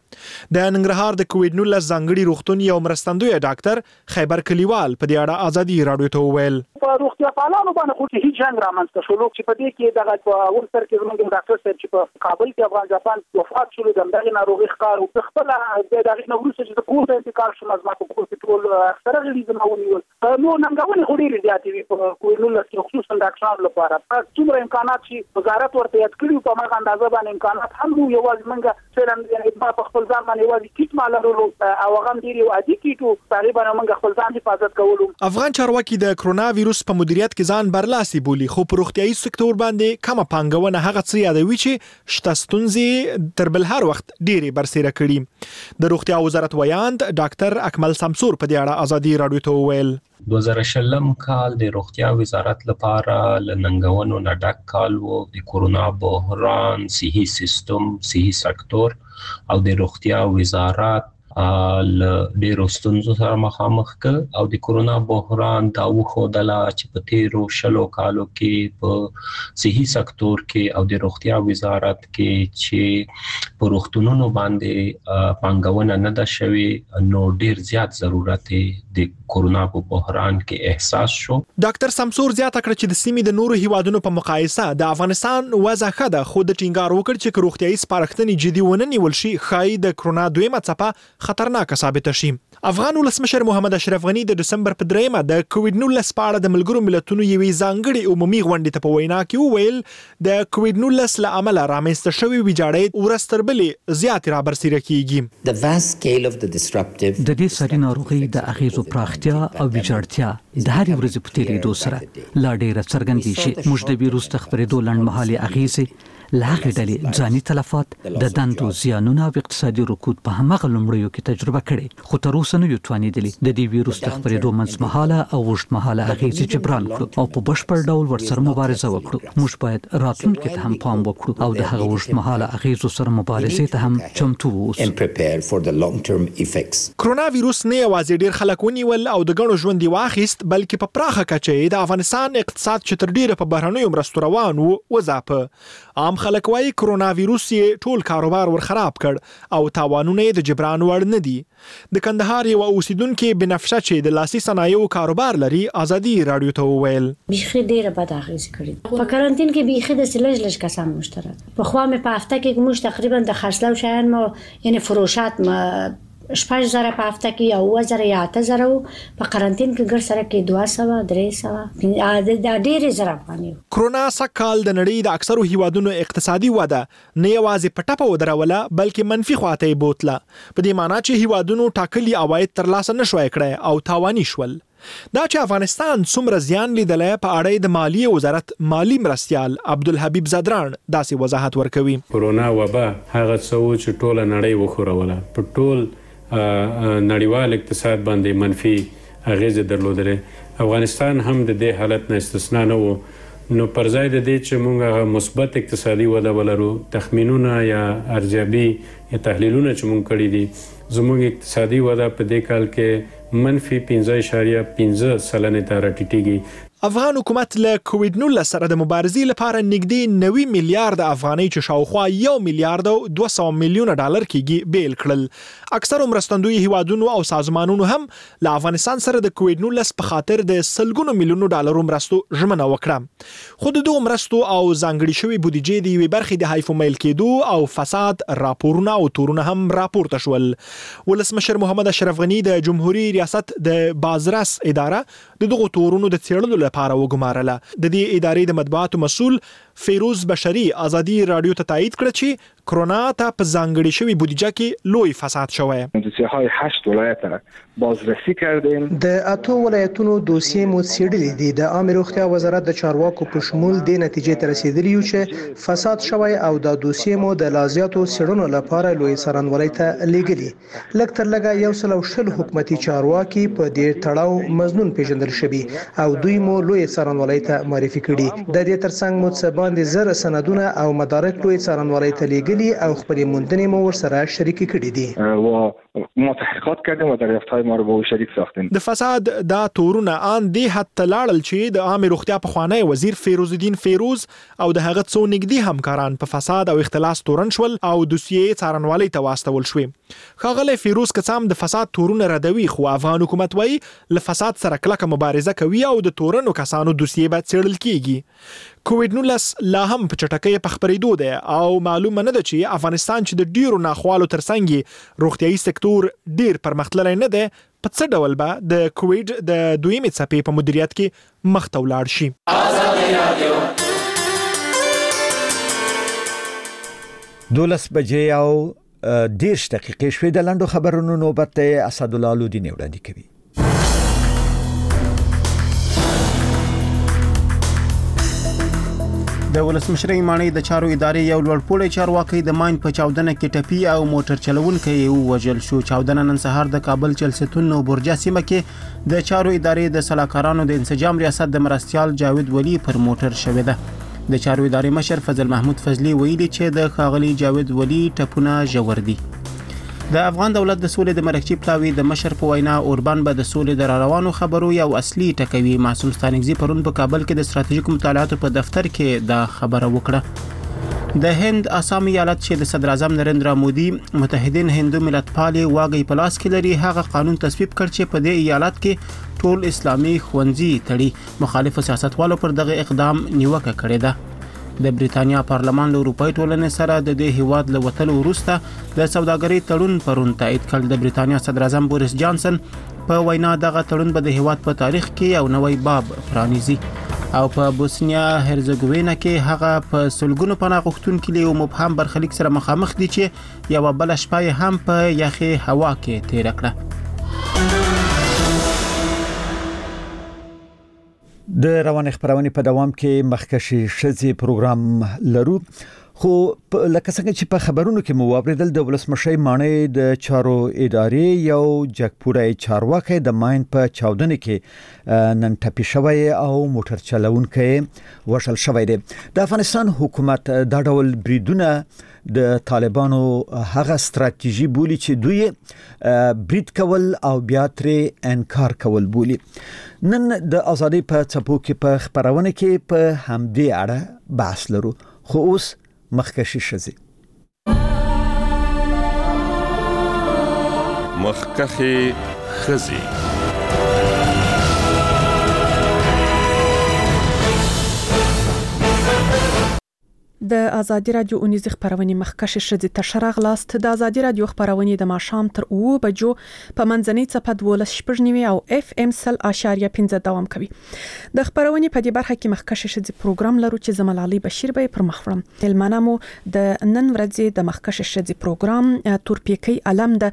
د ننګرهار د کووډ 19 ځانګړي روغتون یو مرستندوی ډاکټر خیبر کلیوال په دې اړه ازادي رادیو ته وویل په روغتیا پالانو باندې خو هیڅ جنگ رامنځته شو چې په دې کې دغه ورسره کې زموږ ډاکټر صاحب چې په کابل کې افغان جاپان وفات شول دغه ناروغي ښکار او خپل دغه نوروز چې د کوټه انتقال شو مزما په ټول اکثره غلیظ ناونیول نو ننګونې خوري زیاتې وي په کووډ 19 خصوصا ډاکټرانو لپاره څومره امکانات چې وزارت ورته یاد کړی په هغه اندازه باندې امکانات هم یو ځل منګه څنګه په خپل ځان باندې یو کیټ مالرو او هغه ډیری عادي کیټو تقریبا موږ خپل ځان حفاظت کوو. افغان چارواکي د کرونا وایروس په مدیریت کې ځان برلاسي بولي خو په روغتيایي سکتور باندې کومه پانګونه هغه څه یادوي چې شته ستونزې تر بل هر وخت ډیری برسېره کړي. د روغتیا وزارت ویاند ډاکټر اکمل سمسور په دې اړه ازادي رادیو ته وویل 2020 کال د روغتیا وزارت لپاره لننګونو نه ډک کال وو. د کورونا بحران صحي سیستم صحي سکتور او د روغتیا وزارت ډېرو ستونزو سره مخامخ ک او د کورونا بحران دا وښودله چې په تیرو شلو کالو کې په صحي سکتور کې او د روغتیا وزارت کې چې په روغتونونو باندې پانګونه نه ده شوې نو ډېر زیات ضرورت د کورونا په بحران کې احساس شو. ډاکټر سمسور زیاته کړ چې د سیمې د نورو هیوادونو په مقایسه د افغانستان وضع ښه ده خو د ټینګار وکړ چې روغتیایي سپارښتنې جدي ونه نیول شي ښایي د کرونا دویمه څپه خطرناک ثابت شي. افغان ولسمشر محمد اشرف غنی د دسمبر په 3 د کووډ 19 په اړه د ملګرو ملتونو یوې ځانګړي عمومي غونډې ته په وینا کې وویل د کووډ 19 له امله رامنځته شوې ویجاړۍ ورستر بلې زیات را برسېره کیږي. د دې ساري ناروغي د اغیزو پراختیا او ویجاړتیا د هر ورځې په تیریدو سره لا ډېره څرګندې شي. موږ د ویروس د خپرېدو لنډمهالي اغیزې لاغې ډلې ځاني تلفات د دندو زیانونه او اقتصادي رکود په همغه لومړیو کې تجربه کړي خو تر اوسه نه یو توانېدلي د دې ویروس د خپرېدو منځمهاله او اوږدمهاله اغیزې جبران کړو او په بشپړ ډول ورسره مبارزه وکړو. موږ باید راتلونکي ته هم پام وکړو او د هغه اوږدمهاله اغیزو سره مبارزې ته هم چمتو اوسو. کرونا وایروس نه یوازې ډېر خلک ونیول او د ګڼو ژوند واخیست بلکې په پراخه کچه د افغانستان اقتصاد چې تر ډیره په بهرنیو مرستو روان وو وځاپه. عام خلک وايي کرونا وایروس یې ټول کاروبار ور خراب کړ او تاوانونه یې د جبران وړ نه دي. د کندهار یو اوسیدونکو بنفشه چې د لاسي صنایعو کاروبار لري ازادي رادیو ته وویل بيخي ډیره بد اغیزه کړې. په کارانتین کې بيخي د سلج کسان مشترک په خوا مې په هفته کې موږ تقریبا د خرڅلاو شیان مو یعنی فروشات ما شپږ زره په هفته کې او 1000 یا 8000 په قرنټین کې ګر سره کې 200 300 د ډېر زره باندې. کرونا سکهال د نړۍ د اکثرو هیوادونو اقتصادي وده نه یوازې په ټپه ودروله بلکې منفي خواته یې بوتله. په دې معنی چې هیوادونو ټاکلي عواید ترلاسه نشوي کړي او تاواني شول. دا چې افغانستان څومره زیان لیدلې په اړه د مالیې وزارت مالی مرستیال عبدالحبیب زادران داسې وضاحت ورکوي. کرونا وبا هغه څه چې ټول نړۍ وخوروله په ټول نړیوال اقتصاد باندې منفي اغیزه درلودله. افغانستان هم د دې حالت نه استثنا نه وو نو پر ځای د دې چې موږ مثبت اقتصادي وده ولرو تخمینونه یا ارزیابي یا تحلیلونه چې موږ کړی دي زموږ اقتصادي وده په دې کال کې منفي 15.5% ته راټیټیږي. افغان حکومت له کووډ 19 سره د مبارزې لپاره نږدې 90 میلیارډ افغانۍ چې شاوخوا 1 میلیارډ 200 میلیونه ډالر کېږي بیل کړل. اکثر مرستندوی هیوادونو او سازمانونو هم له افغانستان سره د کووډ 19 په خاطر د سلګونو میلیونو ډالرو مرستو ژمنه وکړه. خو د دوه مرستو او ځانګړي شوی بودیجې د یوې برخې د حیف میل کېدو او فساد راپورونه او تورونه هم راپورته شول. ولسمشر محمد اشرف غنی د جمهوریت ریاست د بازرس اداره د دغه تورونو د څېړلو لپاره وګمارله. د دې ادارې د مطبوعاتو مسؤل فیروز بشری ازادي رادیو ته تایید کړ چې کرونا ته په ځانګړي شوی بودیجه کې لوی فساد شوی. دوسیه‌های 8 ولایت بازرسی کردیم. د اته ولایتونو دوسیې مو څېړلې دي. د عامه روغتیا وزارت د چارواکو په شمول د نتیجې ته رسیدلی یو چې فساد شوی او د دوسیې مو د لازیاتو څېړنو لپاره لوی څارنوالۍ ته لیږلي. لږ تر لږه 120 حکومتي چارواکي په دې تړاو مظنون پیژندل شوي او دوی مو لوی څارنوالۍ ته معرفي کړي. د دې ترڅنګ مو څه باندې زر سندونه او مدارک لوی څارنوالۍ ته لیږلي او خپل موندنې مو ورسره شریک کړي دي. ما تحقیقات کردیم و دریافت‌های ما رو با او شریک ساختیم. د فساد دا تورونه ان د حتی لاړل چې د عامه روغتیا په خوانی وزیر فیروز الدین فیروز او د هغه څو نږدې همکاران په فساد او اختلاس تورن شول او دوسیې څارنوالۍ ته واستول شوې. ښاغلی فیروز کڅام د فساد تورونه ردوي، خو افغان حکومت وایي له فساد سره کلکه مبارزه کوي او د تورنو کسانو دوسیې باید څېړل کیږي. کووډ-19 لا هم په چټکۍ په خپرېدو دی او معلومه نه ده چې افغانستان چې د ډیرو ناخوالو ترڅنګ روغتیايي سکتور ډیر پرمختللی نه دی، په څه ډول به د کووډ د دویمې څپې په مدیریت کې مخته ولاړ شي. 12 بجې او 10 دقیقې شوې د لاندو خبرونو نوبت ته اسدالله لودین وړاندې کوي. د ولسمشر ماڼۍ د چارو ادارې یو لوړپوړی چارواکي د ماین په چاودنه کې ټپي او موټر چلوونکی وژل شو. چاودنه نن سهار د کابل چلستون او برجا سیمه کې د چارو ادارې د سلاکارانو د انسجام ریاست د مرستيال جاوید ولی پر موټر شوې ده. د چارو ادارې مشر فضل محمود فضلی ویلي چې د خاغلی جاوید ولی ټپونه ژور دي. د افغان دولت د سولې د مرکزي پلاوي د مشر په وینا اوربان به د سولې د روانو خبرو یو اصلي ټکوي. معصوم ستانکزي پرون په کابل کې د ستراتیژیکو مطالعاتو په دفتر کې دا خبره وکړه. د هند آسام ایالت چې د صدر اعظم نریندرا مودي متحدین هندو ملتپالي واګي پلاس کې لري، هغه قانون تصویب کړ چې په دې ایالت کې ټول اسلامي ښوونځي تړي. مخالف سیاستوالو پر دغه اقدام نیوکه کړې ده. د بریتانیا پارلمان له اروپאי ټولنې سره د دې هیواد له وتلو وروسته د سوداګرۍ تړون پرون تایید کړ. د بریتانیا صدر اعظم بوریس جانسن په وینا دغه تړون به د هیواد په تاریخ کې یو نوی باب پرانیزي. او په بوسنیا هرزګوینا کې هغه په سلګونو پناه غوښتونکو له مبهم برخلیک سره مخامخ دي چې یو بل شپه هم په یخي هوا کې تیر کړه. د روان خبرونه په دوام کې مخکشي شذي پروګرام لرو، خو لکه څنګه چې په خبرونو کې مو واوریدل د ولسمشر ماڼۍ د چارو ادارې یو جګپوړی چارواکي د ماین په چاودنه کې نن ټپي شوی او موټر چلوونکی وشل شوی دی. د افغانستان حکومت دا ډول بریدونه د طالبانو هغه ستراتیژي بولی چې دوی برید کول او بیا ترې انکار کول بولی. نن د ازادي په څپو کې په خبرونه کې په همدې اړه بحث لرو، خو اوس مخکشي شذي مخکخي خزي. د ازادي رادیو اونیزه خبرونه مخکشه شذي تشرغ لاست. د ازادي رادیو خبرونه د ماشام تر 2 بجو په منځنۍ صفه 12:09 او اف ام 0.5 دوام کوي. د خبرونه په دې برخه کې مخکشه شذي پروګرام لرو چې زمال علي بشیر به پر مخورم. تلمنامو د نن ورځې د مخکشه شذي پروګرام تورپیکی علم د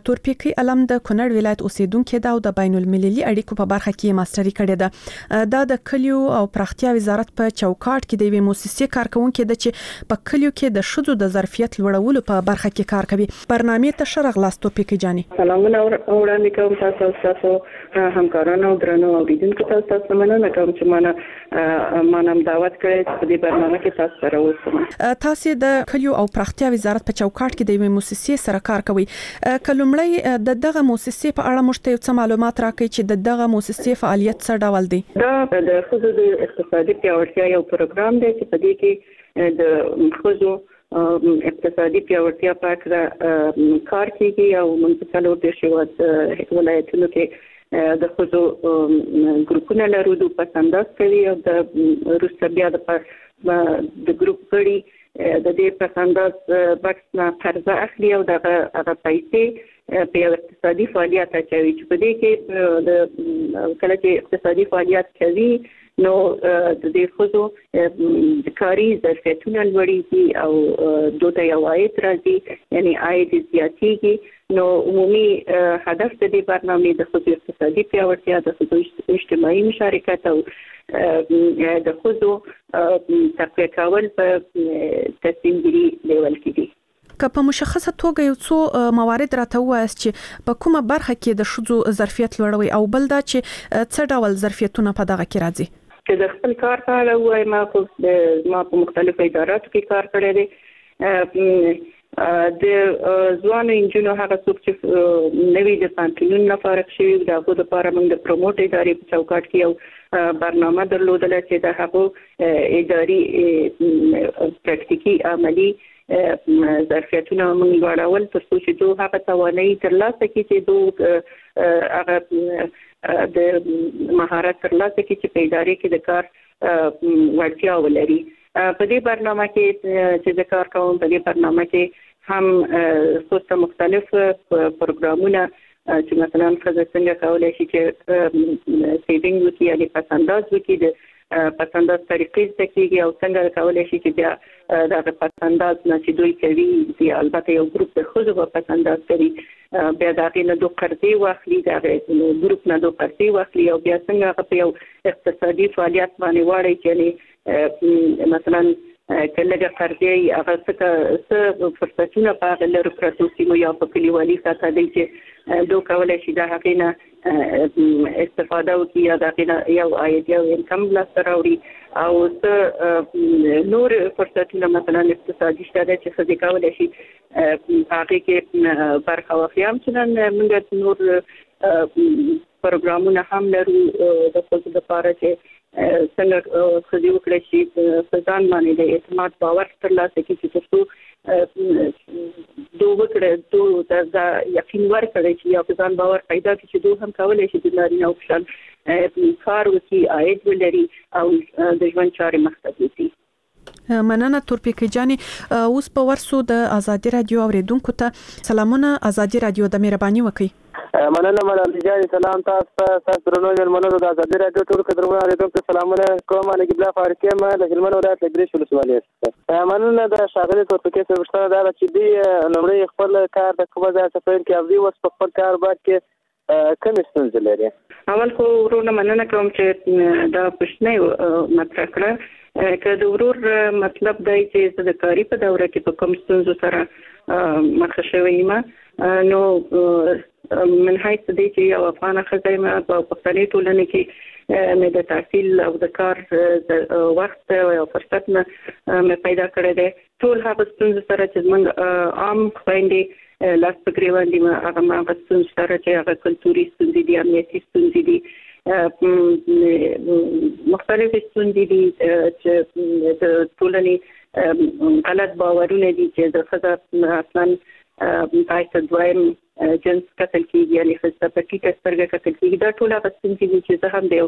کونړ ولایت اوسیدونکو د بین المللي اړیکو په برخه کې ماستری کړی ده. د کلیو او پراختیا وزارت په چوکاټ کې د وی موسسې کارکونکو چې په کلیو کې د شذو د ظرفیت لوړولو په برخه کې کار کوي. برنامه تشرغ لاستو پکې جاني. سلامونه وړاندې کوم تاسو همکارانو درنو اوریدونکو تاسو مننه کوم چې مانم دعوت کړی په دې برنامه کې تاسو سره اوسم. تاسو د کلیو او پراختیا وزارت په چوکاټ کې د موسسې سره کار کوي. کلمړی د دغه موسسې په اړه مشته څه معلومات راکړي چې دغه موسسې فعالیت څه ډول دی؟ دا د خصوصي د اقتصادي پیاوړتیا یو پروګرام دی چې په دې کې د خزو اقتصادي پیاوړتیا په اړه کار کوي او منځکلو د شوات ولایتونو کې د خزو ګروپونه لرو د پسنداز کوي او د روسیا بیا د ګروپ غړي د دې پسنداز بکس نه قرضه اخلي او د پیسې په اقتصادي فعالیت اچوي چې په دې کې د کله چې اقتصادي فعالیت کوي نو د دې خزو د کاری ظرفیتونه لوړیږي او دوی یو عاید راځي، یعنی عاید زیاتیږي. نو عمومي هدف د دې برنامې د خزو اقتصادي پیاوړتیا، د خزو اجتماعي مشارکت او د خزو تقویه کول په تصمیمګیري لیول کې دي. که په مشخصه توګه یو څو موارد راته وایست چې په کومه برخه کې د شذو ظرفیت لوړوي او بل دا چې څه ډول ظرفیتونه په دغه کې راځي؟ چې د خپل کار سره وای ما په مختلفو اداراتو کې کار کړی دی. د ځوانو انجینرو هغه څوک چې نوی د پانتونونو نه فارغ شوي د هغو لپاره موږ د پروموټ ادارې په چوکاټ کې یو برنامه درلودله چې د هغو اداري پریکټیکي عملي ظرفیتونه موږ لوړول ترڅو چې دوی هغه توانایي ترلاسه کړي چې دوی هغه د مهارت ترلاسه کړي چې په ادارې کې د کار وړتیا ولري. په دې برنامه کې چې د کار کوم په دې برنامه کې هم څو مختلف پروګرامونه چې مثلا ښځه څنګه کولای شي چې سیوینګ وکړي یا پسنداز وکړي د پسنداز طریقې زده کېږي او څنګه کولای شي چې بیا دغه پسنداز نه چې دوی کوي البته یو ګروپ د ښځو په پسنداز کوي بیا د هغې نه دوی قرضې واخلي د هغې ګروپ نه دوی قرضې واخلي او بیا څنګه هغه په یو اقتصادي فعالیت باندې واړوي چې مثلا کله قرضې هغه څه فرصتونه په هغه لرو پرتو سیمو یا په کلیوالي سطح دی چې دوی کولای شي د هغې نه استفاده وکړي یا د هغې نه یو عاید یا انکم لاسته راوړي او څه نور فرصتونه مثلا اقتصادي شته چې ښځې کولای شي په هغې کې برخه واخلي. همچنان موږ نور پروګرامونه هم لرو د ښځو لپاره چې څنګه ښځې وکړی شي په ځان باندې د اعتماد باور ترلاسه کړي چې ترڅو دوی دا یقین ورکړي چې یا په ځان باور پیدا کړي چې دوی هم کولی شي د نارینه او په شان کار وکړي، عاید ولري او د ژوند چارې مخته بوځي. مننه تورپیکۍ جانې. اوس په ورسو د ازادي رادیو اوریدونکو ته سلامونه. ازادي رادیو د مهرباني وکړئ. مننه ملالۍ جانې. سلام تاسو درنو مېلمنو د ازادي رادیو ټول قدرمنو اوریدونکو ته سلامونه کوم. نګیب الله فاروقي یم د هلمند ولایت له ګریش ولسوالۍ څخه. مننه د ښاغلي تورپیکۍ صاحب پوښتنه دا ده چې دوی لومړی خپل کار د کومه ځای څخه پیل کړي او دوی اوس په خپل کاروبار کې کومې ستونزې لري؟ اول خو ورونه مننه کوم چې دا پوښتنه مطرح کړه. که د ورور مطلب دی چې زه د کاري په دوره کې په کوم ستونزو سره مخ شوی یم، نو من حیث دی چې یو افغانه ښځه یم په پښتني ټولنې کې مې د تحصیل او د کار وخت او فرصت نه مې پیدا کړی دی. ټول هغه ستونزو سره چې زموږ عام خویندې لاس په ګرېوان دي هغه ستونزو سره چې هغه کلتوري ستونزې دي، امنیتي ستونزې دي، مختلف ستونزې دي چې د ټولنې غلط باورونه دي چې د ښځه اصلا باید دویم جنس کتل کېږي، یعنې ښځه په ټیټه سترګه کتل کېږي. دا ټول هغه ستونزې دي چې زه هم د یو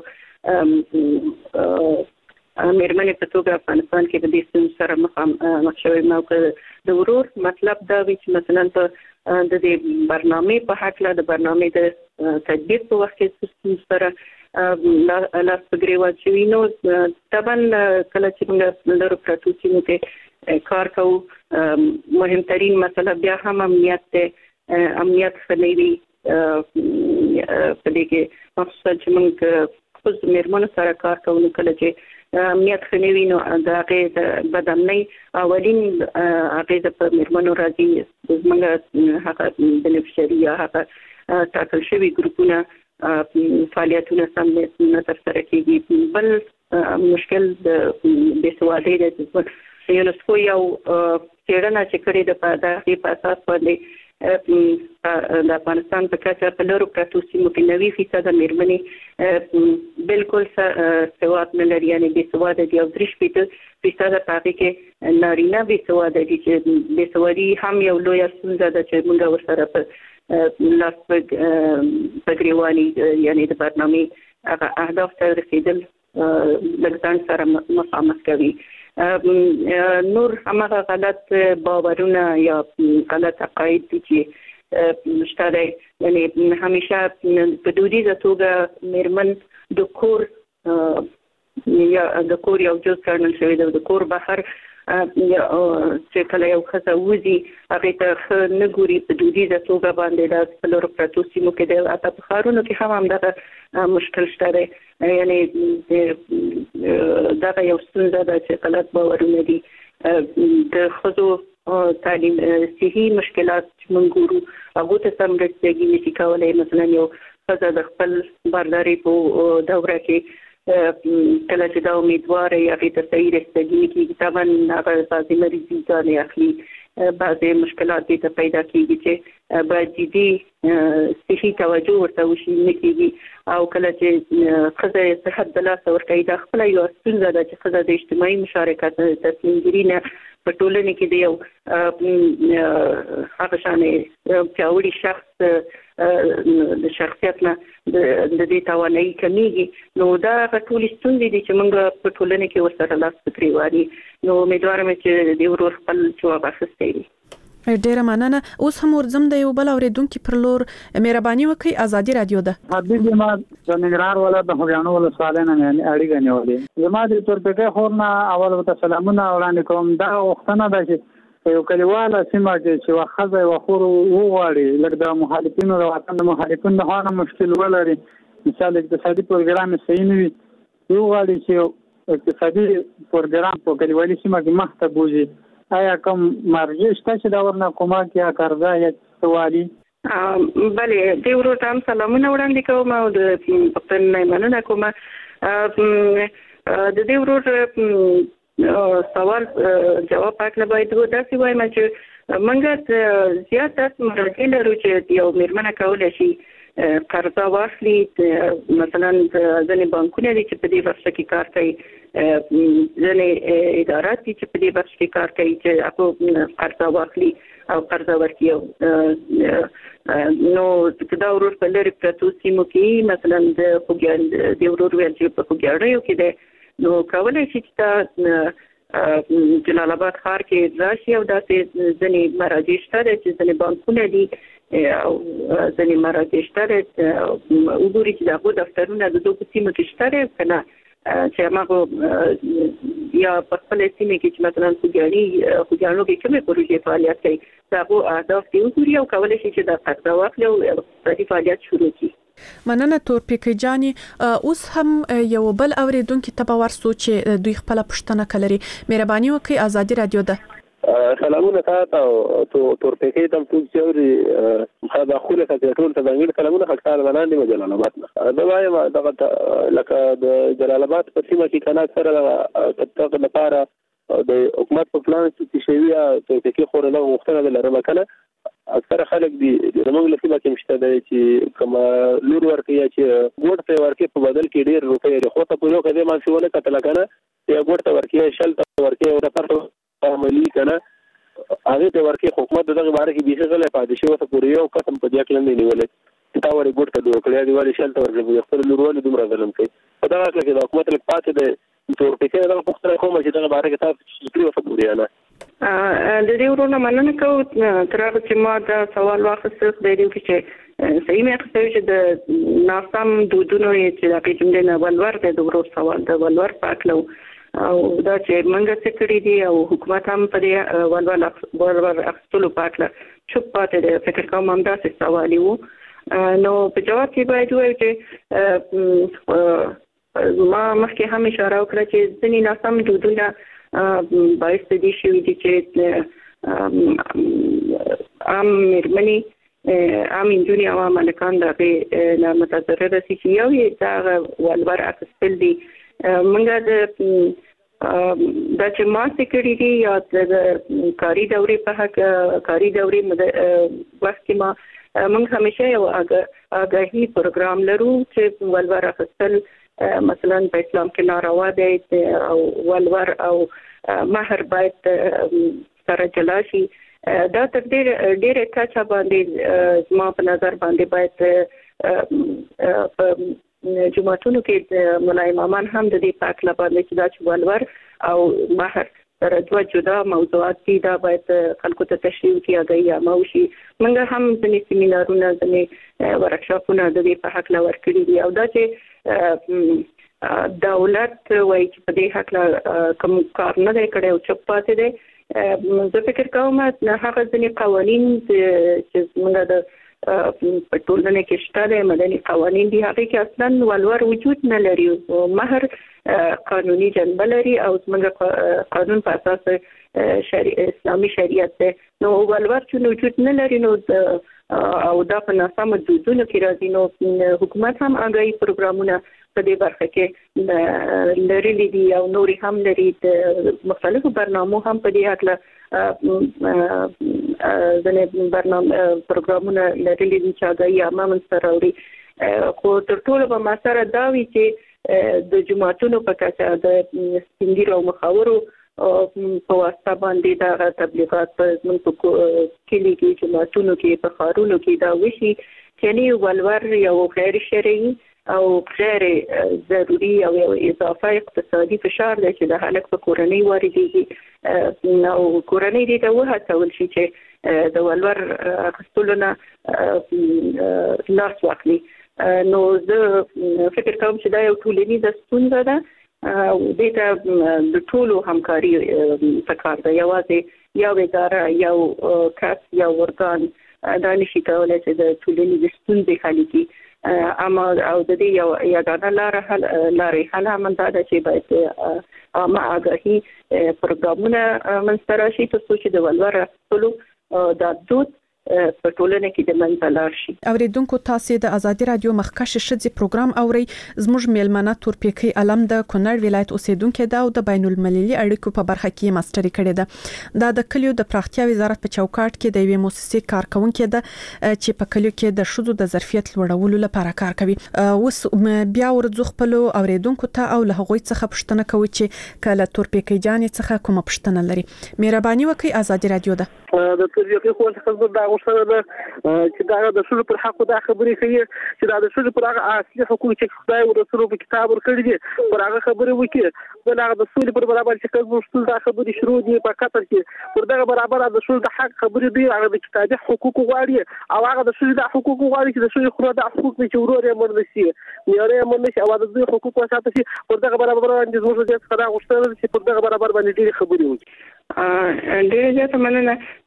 مېرمنې په توګه افغانستان کې د دې ستونزو سره مخ شوی یم. او که د ورور مطلب دا وي چې مثلا په د دې برنامې په هکله د برنامې د تدبیر په وخت کې ستونزو سره لاس په ګرېوان شوي، نو طبعا کله چې موږ لرو پرتو سیمو کې کار کوو مهمترین مسله بیا هم امنیت دی. امنیت ښه نه وي په دې کې، مخصوصا چې موږ ښځو مېرمنو سره کار کوو، نو کله چې امنیت ښه نه وي نو د هغې د بدامنۍ اولین اغېزه په مېرمنو راځي. زموږ هغه بنفشري یا هغه ټاکل شوي ګروپونه فعالیتونه سم نه ترسره کېږي. بل مشکل د بېسوادۍ دی. یونسکو یو څېړنه چې کړې ده په هغې په اساس باندې د افغانستان په کچه په لرو پرتو سیمو کې 90% مېرمنې بالکل سواد نه لري، یعنې بېسواده دي، او 3% په هغې کې نارینه بېسواده دي چې بېسوادي هم یو لویه ستونزه ده چې موږ ورسره په لاس په ګرېواني یعنې د برنامې هغه اهداف ته رسېدل لږ ځنډ سره مخامخ کوي. نور هماغه غلط باورونه یا غلط عقاید دي چې شته دی. یعنې همیشه په دودیزه توګه مېرمن د کور یو جز ګڼل شوی دی. د کور بهر چې کله یو ښځه وځي هغې ته ښه نه ګوري په دودیزه توګه باندې. دا په لرو پرتو سیمو کې دی، حتی په ښارونو کې هم همدغه مشکل شته دی. یعنې دغه یو ستونزه ده چې غلط باورونه دي. د ښځو تعلیم صحي مشکلات چې موږ ګورو هغو ته سم رسېږي نشي کولی. مثلا یو ښځه د خپل باردارۍ په دوره کې کله چې دا امیدواره یا هغې ته صحیح رسېدګي نه کېږي، طبعا هغه بعضې مریضې ځانې اخلي بعضې مشکلات دې ته پیدا کیږي چې باید جدي صحي توجه ورته وشي نه کیږي او کله چې ښځه صحت د لاسه ورکوي دا خپله یوه ستونزه ده چې ښځه د اجتماعي مشارکت تصمیمګیري نه په ټولنې کې د یو هغه شانې پیاوړي شخص د شخصیت نه د دې توانایي کمیږي نو دا هغه ټولې ستونزې دي چې موږ په ټولنه کې ورسره لاس په ترې واري نو امیدوارم چې د ورور خپل جواب اخیستی وي. ډیره مننه. اوس هم ورځم د یو بل اوریدونکو پر لور مهرباني وکړئ. ازادي رادیو ده. حبیب ما د ننګرهار ولایت د خوږیاڼو ولسوالۍ نه اړیکه نیولې. زما د تورپیکۍ خورنا اول ته سلامونه وړاندې کوم. دا وختونه ده چې یو کلیواله سیمه کې چې واخځه وخور وغواړي لکه د مخالفینو د وطن د مخالفینو د خانه مشکل ولري مثال اقتصادي پروګرام صحیح نه وي یو غواړي چې اقتصادي پروګرام په کلیوالي سیمه کې مخته بوزي آیا کوم مرجع شته چې دا ورنه کومک یا قرضه یا سوالي؟ بله د ورور ته هم سلامونه وړاندې کوم او د پښتنې مننه کوم. د دې ورور سوال جواب پاکله باید داسې وایم چې موږ زیات مراجع لرو چې یو میرمنه کولی شي قرضه واخلي مثلا ځینې بانکونه دي چې په دې بخش کې کار کوي ځینې ادارات دي چې په دې بخش کې کار کوي چې هغه قرضه واخلي او قرضه ورکړي نو دا ورور په لرې پرتو سیمو کې مثلا د ورور ویل چې په خوږیاڼیو کې دی نو کولی شي چې جلال آباد ښار کې راشي او داسې ځینې مراجع شته چې ځینې بانکونه دي او ځینې مراجع شته وګوري چې د هغو دفترونه د دغو سیمو کې شته که نه چې هماغو یا په خپله سیمې کې چې مثلا خوږیاڼو کې کومې پروژې فعالیت کوي د هغو اهداف دې وګوري او کولی شي چې دا قرضه واخلي او اقتصادي فعالیت شروع کړي. مننه تورپیکۍ جانې. اوس هم یو بل اوریدونکي ته به ورسو چې دوی خپله پوښتنه کلري. مهرباني وکړئ. ازادي رادیو ده. سلامونه تاسو او تورپیکۍ ته ټول چې دا خوله کې ټول ته ځانګړي سلامونه خاطر وړاندې جلال آباد نه دا وایم دغه لکه د جلال آباد په سیمه کې کنه سره تطبیق لپاره د حکومت په پلان کې شوی تورپیکۍ خور له وختونه د لرمه کنه اکثر خلک دي زموږ له سیمه کې مشته دی چې کوم لور ورکړي چې ګوډ ته ورکړي په بدل کې ډیر روپۍ لري خو ته په یو کې ما څه ونه کتل کنه چې ګوډ ته ورکړي شل ته ورکړي او د پرته عملی کنه هغه ته ورکړي حکومت دغه باره کې بیخي غلې پاتې شو ته پورې یو قسم په ځکه نه نیولې تا ورې ګوډ ته ورکړي دی ولی شل ته ورکړي خپل لورونه دومره ظلم کوي په دغه کې د حکومت لپاره پاتې دی تورپیکۍ دغه پوښتنه کوم چې دغه باره کې تاسو شکري وسپوري نه د دې ورونه مننه کوم تر هغه چې ما دا سوال واخیست د دې چې صحیح مې اخیستل چې د ناسم دودونو چې د جملې نه ولور د ورور سوال د ولور پاکلو او دا چې منګه څه کړی دی او حکومت هم په دې ولور اخیستلو پاکله چوپ پاتې دی. فکر کوم هم داسې سوال وو نو په جواب کې باید ووایو چې ما مخکې هم اشاره وکړه چې ځینې ناسم دودونه باعث دې شوي دي چې عام مېرمنې عام نجونې او عام هلکان د هغې نه متضرره شي چې یو یې د هغه ولور اخیستل دي. موږ دا چې ما څه کړي دي یا د کاري دورې په حق کاري دورې وخت کې موږ همیشه یو آګاهي پروګرام لرو چې ولور اخیستل مثلا په اسلام کې ناروا دی او ولور او مہر باید سره جلا شي. دا تر ډېره کچه باندې زما په نظر باندې باید په جماعتونو کې ملا امامان هم د دې پاک لپاره چې دا چې ولور او مہر سره دوه جدا موضوعات دي دا باید خلکو ته تشریح کړي آګاهي عامه وشي. موږ هم ځینې سیمینارونه ځینې ورکشاپونه د دې په حق ورکړي دي او دا چې دولت وایي چې په دې حق کوم کار نه دی کړی او چوپ پاتې دی. زه فکر کوم هغه ځینې قوانین چې موږ د په ټولنه کې شته د مدني قوانین دي هغه کې اصلا ولور وجود نه لري. مہر قانوني جنبه لري او موږ قانون په اساس اسلامي شریعت دی نو ولور چې وجود نه لري نو او دا په ناسم دودونو کې راځي نو حکومت هم آګاهي پروګرامونه په دې برخه کې لري دي او نوري هم لري د مختلفو برنامو هم په دې حق ځنې برنامه پروګرامونه لرلي دي چې هغه یې عامه منځته راوړي خو تر ټولو به ما سره دا وي چې د جماعتونو په کچه د سپین ږیرو او مخاورو په واسطه باندې دا تبلیغات په زموږ په کلي کې جماعتونو کې په ښارونو کې دا وشي چې ولور یو غیر شرعي او غیر ضروري او یو اضافه اقتصادي فشار دی چې د هلک په کورنۍ واردېږي او کورنۍ دې ته وهڅول شي چې د ولور اخیستلو نه لاس واخلي. نو زه فکر کوم چې دا یو ټولنیزه ستونزه ده او دې ته د ټولو همکاري پکار ده. یوازې یو اداره یو کس یو ورګان دا نشي کولی چې د ټولنیزې ستونزې حل کړي. اما او د دې یو یاګانه لارې حل هم دا ده چې باید عامه آګاهي پروګرامونه منځته راشي تر څو چې د ولور اخیستلو دا دود په ټولنه کې د منځه لاړ شي. اوریدونکو تاسو د ازادي رادیو مخکښ ښځې پروګرام اوري. زموږ میلمنه تورپیکی علم د کونړ ولایت اوسیدونکو ده او د بین المللي اړیکو په برخه کې ماستري کړې ده. دا د کلیو د پراختیا وزارت په چوکاټ کې د یوې مؤسسې کارکونکې ده چې په کلیو کې د ښځو د ظرفیت لوړولو لپاره کار کوي. اوس بیا ورځو خپل اوریدونکو ته او له هغوی څخه پوښتنه کوي چې کله تورپیکی جان څخه کومه پوښتنه لري. مهرباني وکړئ. ازادي رادیو ده. د ترجیحي خو دا غوښتنه ده چې دا د ښځو پر حق دا خبرې کوي چې دا د ښځو پر هغه اصلي حقوق چې خدای ورسره په کتاب ورکړي دي پر هغه خبرې وکړي. بل هغه د سولې پر برابر چې کوم ټول دا خبرې شروع دي په قطر کې پر دغه برابر د ټول د حق خبرې دي. هغه د کتابي حقوق غواړي او هغه د ښځو د حقوق غواړي چې د ښځو خو د حقوق چې ورور یې مرده شي میاره یې مرده شي او د دوی حقوق وساتل شي. پر دغه برابر باندې زموږ د څخه غوښتنه چې پر دغه برابر باندې ډېری خبرې وکړي. ډېر زیاته مننه. د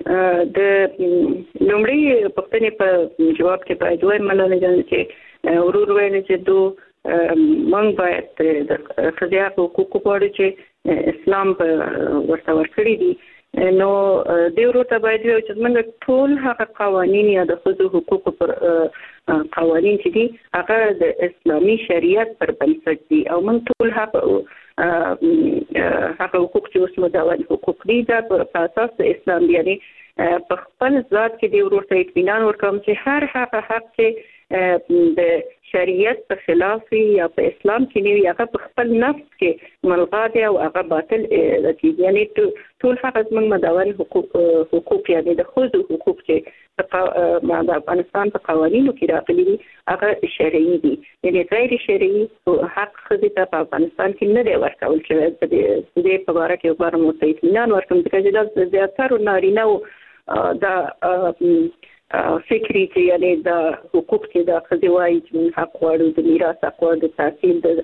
لومړی پوښتنې په جواب کې باید وایم چې ورور ویل چې موږ باید د ښځې حقوق وغواړو چې اسلام ورته ورکړي دي. نو دې ورور ته باید ویل چې موږ ټول هغه قوانین یا د ښځو حقوقو پر قوانین چې دي هغه د اسلامي شریعت پر بنسټ دي او موږ ټول هغه حقوق چې اوس مدون حقوق دي دا په اساس د اسلام دي. یعنی په خپل ذات کې د ورور ته اطمینان ورکوم چې هر هغه حق چې د شریعت په خلاف یا په اسلام کې نه وي هغه په خپل نفس کې ملغا دي او هغه باطل دي. یعنی ټول هغه زموږ مدون حقوق یعنی د ښځو حقوق چې د افغانستان په قوانینو کې راغلي دي هغه شرعي دي. یعنی غیر شرعي حق ښځې ته په افغانستان کې نه دی ورکول شوی. د دې په اړه کې غواړم ورته اطمینان ورکړم چې دا زیاتره نارینه دا فکری چې یعنی د حقوق چې د ښځې وایي چې حق غواړو د میراث حق غواړو د تحصیل د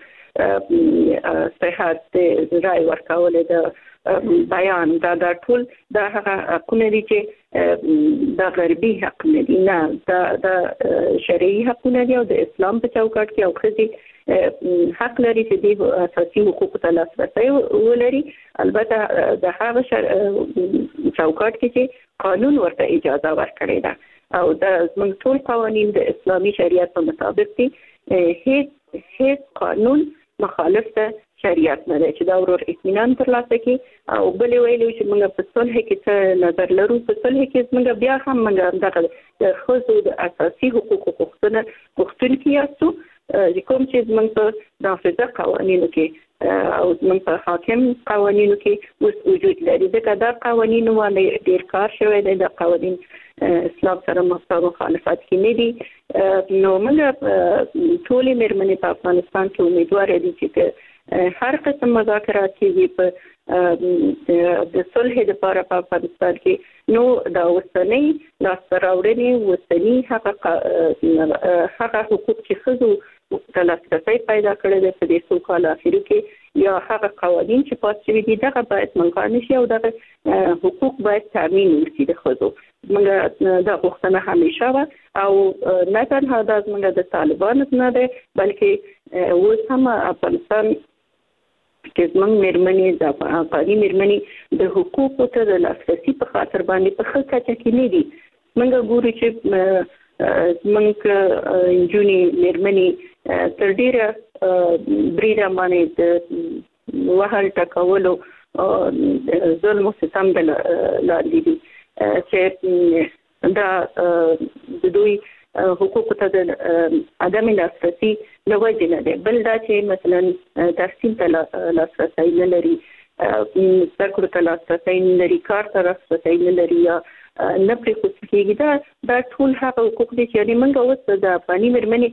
صحت د رای ورکول د بیان دا ټول دا هغه حقونه دي چې د غربي حق نه دي. نه دا شرعي حقونه دي او د اسلام په چوکاټ کې او ښځې حق لري چې د اساسي حقوقو ته لاسرسی ولري. البته د هغه چوکاټ کې چې قانون ورته اجازه ورکړې ده او د زموږ ټول قوانین د اسلامي شریعت په مطابق دي. هیڅ قانون مخالف د شریعت نه دی چې دا ورور اطمینان ترلاسه کړي. او بل ویلو چې موږ په صلح کې څه نظر لرو. په صلح کې موږ بیا هم موږ دغه د ښځو د اساسي حقوقو غوښتونکي یاستو چې کوم چې موږ په نافذه قوانینو کې او موږ په حاکم قوانینو کې اوس وجود لري. ځکه دا قوانینو باندې ډېر کار شوی دی. دا قوانین اسلام سره مخالفت کې نه دي. نو موږ ټولې مېرمنې په افغانستان کې امیدواره دي چې هر قسم مذاکرات کېږي په د صلح لپاره په افغانستان کې. نو دا اوسنۍ لاسته راوړنې اوسني هغه حقوق چې ښځو ته لاسرسی پیدا کړی دی په دې څو کالو اخرو کې یا هغه قوانین چې پاس شوي دي دغه باید ملغا نشي او دغه حقوق باید تامین وشي د ښځو. موږ دا غوښتنه همیشه وه او نه تنها دا زموږ د طالبانو نه دی بلکې اوس هم افغانستان چې زموږ مېرمنې د افغاني مېرمنې د حقوقو ته د لاسرسي په خاطر باندې په ښه کچه کې نه دي. موږ ګورو چې زموږ نجونې مېرمنې تر ډېره بریده باندې د وهل ټکولو ظلم او ستم لاندې دي چې دا د دوی حقوق ته د عدم لاسرسي لوجه نه ده، بل دا چې مثلا تحصیل ته لاسرسي نه لري، زده ته لاسرسي نه لري، کار ته لاسرسي نه لري یا نه پرې خوشکېږي. دا ټول هغه حقوق دي چې موږ اوس د افغاني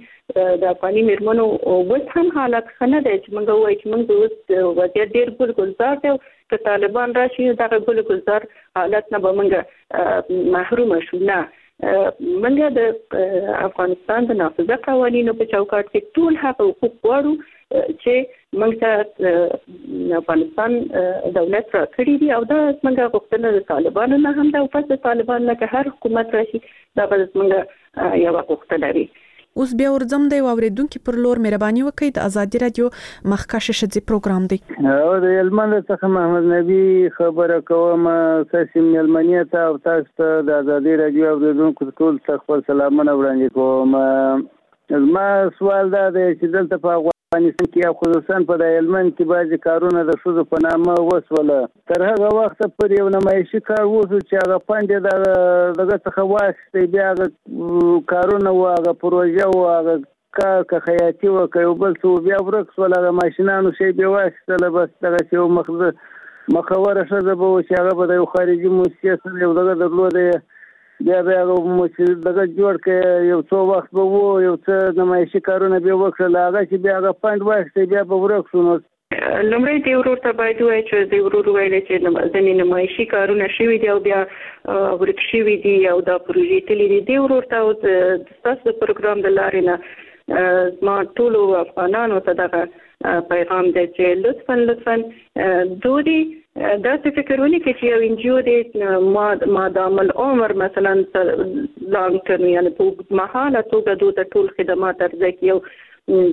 مېرمنو اوس هم حالت ښه نه دی چې موږ ووایو چې موږ اوس وضعیت ډېر ګلګلزار دی او که طالبان راشي دغه ګلګلزار حالت نه به موږ محرومه شو. نه، موږ د افغانستان د نافذه قوانینو په چوکاټ کې ټول هغه حقوق غواړو چې موږ ته افغانستان دولت راکړي دي او دا موږ غوښتنه د طالبانو نه هم ده او پس د طالبانو نه که هر حکومت راشي دا به موږ یوه غوښتنه وي. اوس بیا ورځم دی واوریدونکو پر لور مهرباني وکړئ. د ازادي رادیو مخکښ ښځې پروګرام دی. او د هلمند څخه محمد نبی خبره کوم. تاسو مېلمنې ته او تاسو ته د ازادي رادیو اوریدونکو ټول څخه خپل سلامونه وړاندې کوم. زما سوال دا دی چې دلته په افغانستان کې او خصوصا په د هلمند کې بعضې کارونه د ښځو په نامه وسوله. تر هغه وخته پورې یو نمایشي کار وشو چې هغه فنډ یې دغه څخه واخیستی، بیا هغه کارونه و، هغه پروژه و، هغه کار که خیاطي و که یو بل څه و، بیا ورک شول. هغه ماشینانو شی بیا واخیستله، بس دغسې یو مخوره ښځه به و چې هغه به د یو خارجي موسسې سره یو دغه درلوده، بیا دغه جوړ کړه، یو څو وخت به و، یو څه نمایشي کارونه بیا وکړل، هغه چې بیا هغه فنډ واخیستی بیا به ورک شو. نو لومړی د ورور ته باید ووایي چې د ورور ویلی چې ځینې نمایشي کارونه شوي دي او بیا ورک شوي دي او دا پروژې تللي دي. د ورور ته او ستاسو د پروګرام د لارې نه زما ټولو افغانانو ته دغه پیغام دی چې لطفا دوی داسې فکر ونه کړي چې یو انجیو دی مادام العمر مثلا لانګ ټرم یعنې په اوږدمهاله توګه دوی ته ټول خدمات عرضه کړي او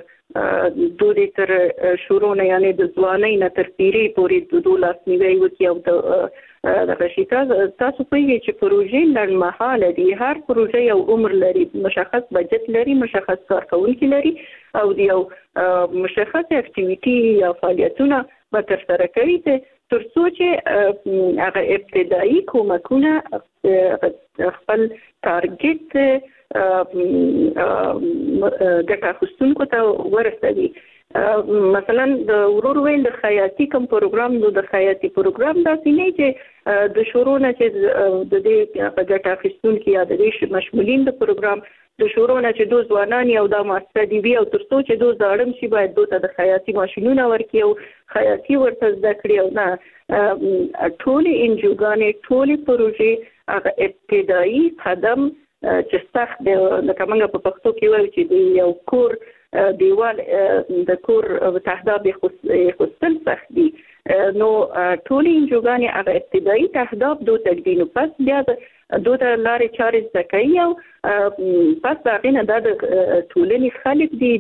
د دوی تر شروع نه یعنې د ځوانۍ نه تر پیرۍ پورې د دوی لاسنیوی وکړي او دغه شي. تاسو پوهېږئ چې پروژې لنډمهاله دي، هر پروژه یو عمر لري، مشخص بجټ لري، مشخص کارکوونکي لري او د یو مشخص اکټیویټي یا فعالیتونه به ترسره کوي تر څو چې هغه ابتدایي کومکونه خپل ټارګټ ګټه اخیستونکو ته ورسوي. مثلا د ورور ویل د خیاطي کوم پروګرام نو د خیاطي پروګرام داسې نه چې د شروع نه چې د دې په ګټه اخیستونکي یا د دې مشمولین د پروګرام د شروع نه چې دوی ځوانان یو دا ماسټر دی وی او تر څو چې دوی زاړم شي باید دوی ته د خیاطي ماشینونه ورکړي او خیاطي ورته زده کړي او نه ټولې انجوګانې ټولې پروژې هغه ابتدایي قدم چې سخت دی لکه موږ په پښتو کې وایو چې د یو کور دیوال د کور تهداب خستل سخت دي. نو ټولې انجوګانې هغه ابتدایي تهداب دوی تږدي، نو پس بیا دوی ته لارې چارې زده کوي او پس د هغې نه دا د ټولنې خلک دي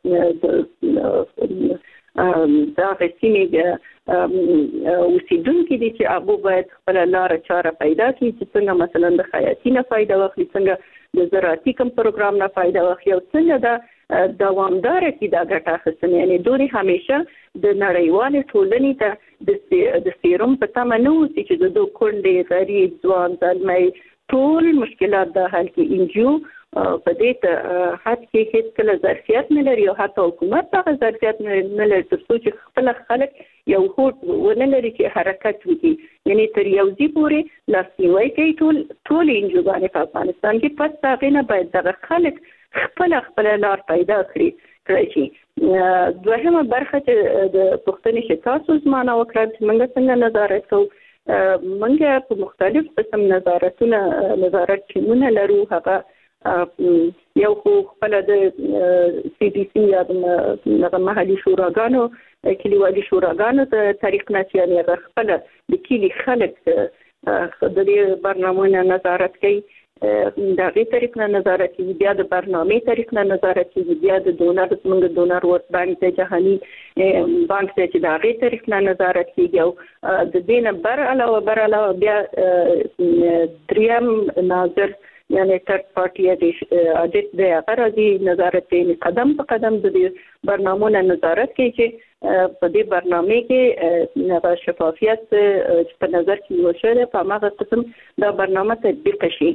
د هغې سیمې اوسېدونکي دي چې هغوی باید خپله لاره چاره پیدا کړي چې څنګه مثلا د خیاطي نه فایده واخلي، څنګه د زراعتي کوم پروګرام نه فایده واخلي او څنګه دا دوامداره کې دا ګټه اخیستنه. یعنې دوی همیشه د نړیوالې ټولنې ته د سیروم په تمه نه اوسي چې د دوی کونډې، غریب، ځوان، زلمی ټول مشکلات د حل کې انجیو په دې ته حد کې هیڅ کله ظرفیت نه لري او حتی حکومت دغه ظرفیت نه لري تر څو چې خپل خلک یو هوډ ونه لري چې حرکت وکړي. یعنې تر یو ځای پورې لاسنیوی کوي ټولې انجوګانې په افغانستان کې، پس د هغې نه باید دغه خلک خپله لار پیدا کړی شي. دوهمه برخه چې د پوښتنې چې تاسو زمانه وکړه چې موږ څنګه نظارت کوو، موږ په مختلف قسم نظارت ټیمونه لرو. هغه یو خو خپله د سی ډي سی یا د محلي شوراګانو کلیوالي شوراګانو ته طریق نه چې یعنې هغه خپله د کلي خلک د دې برنامو نه نظارت کوي، د هغې طریق نه نظارت کوي، بیا د برنامې طریق نه نظارت کوي، بیا د ډونر زموږ ډونر ورلډ بانک دی، جهاني بانک دی چې د هغې طریق نه نظارت کېږي او د دې نه بر علاوه بیا دریم ناظر یعنی تھرد پارٹی اډیټ دی هغه راځي نظارت کوي قدم په قدم د برنامو نظارت کوي چې په دې برنامه کې شفافیت په نظر کې وشوه په هغه قسم دا برنامه تطبیق شي.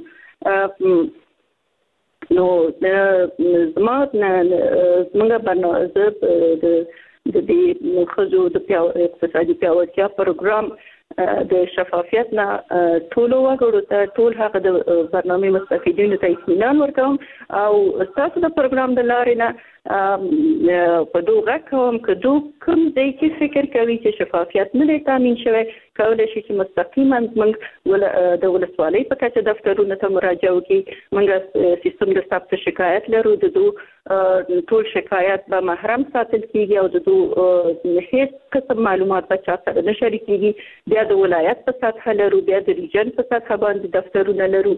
نو زموږ برنامه د خزو د اقتصادي پیاوړتیا پروګرام د شفافیت نه ټول وګړو ته ټول هغه د برنامه مستفیدینو ته اطمینان ورکوم او تاسو د پروګرام د لارې نه په دوه کوم کدو کوم ځای کې فکر کوي چې شفافیت نه دی تامین شوی کولای شي چې مستقیما موږ د ولسوالۍ په کچه دفترونو ته مراجعه وکړي. موږ سیستم د ثبت شکایت لرو د ټول شکایت به محرم ساتل کیږي او د هیڅ قسم معلومات به چا سره نه شریکيږي. بیا د ولایت په سطح لرو بیا د ریجن په سطح باندې دفترونه لرو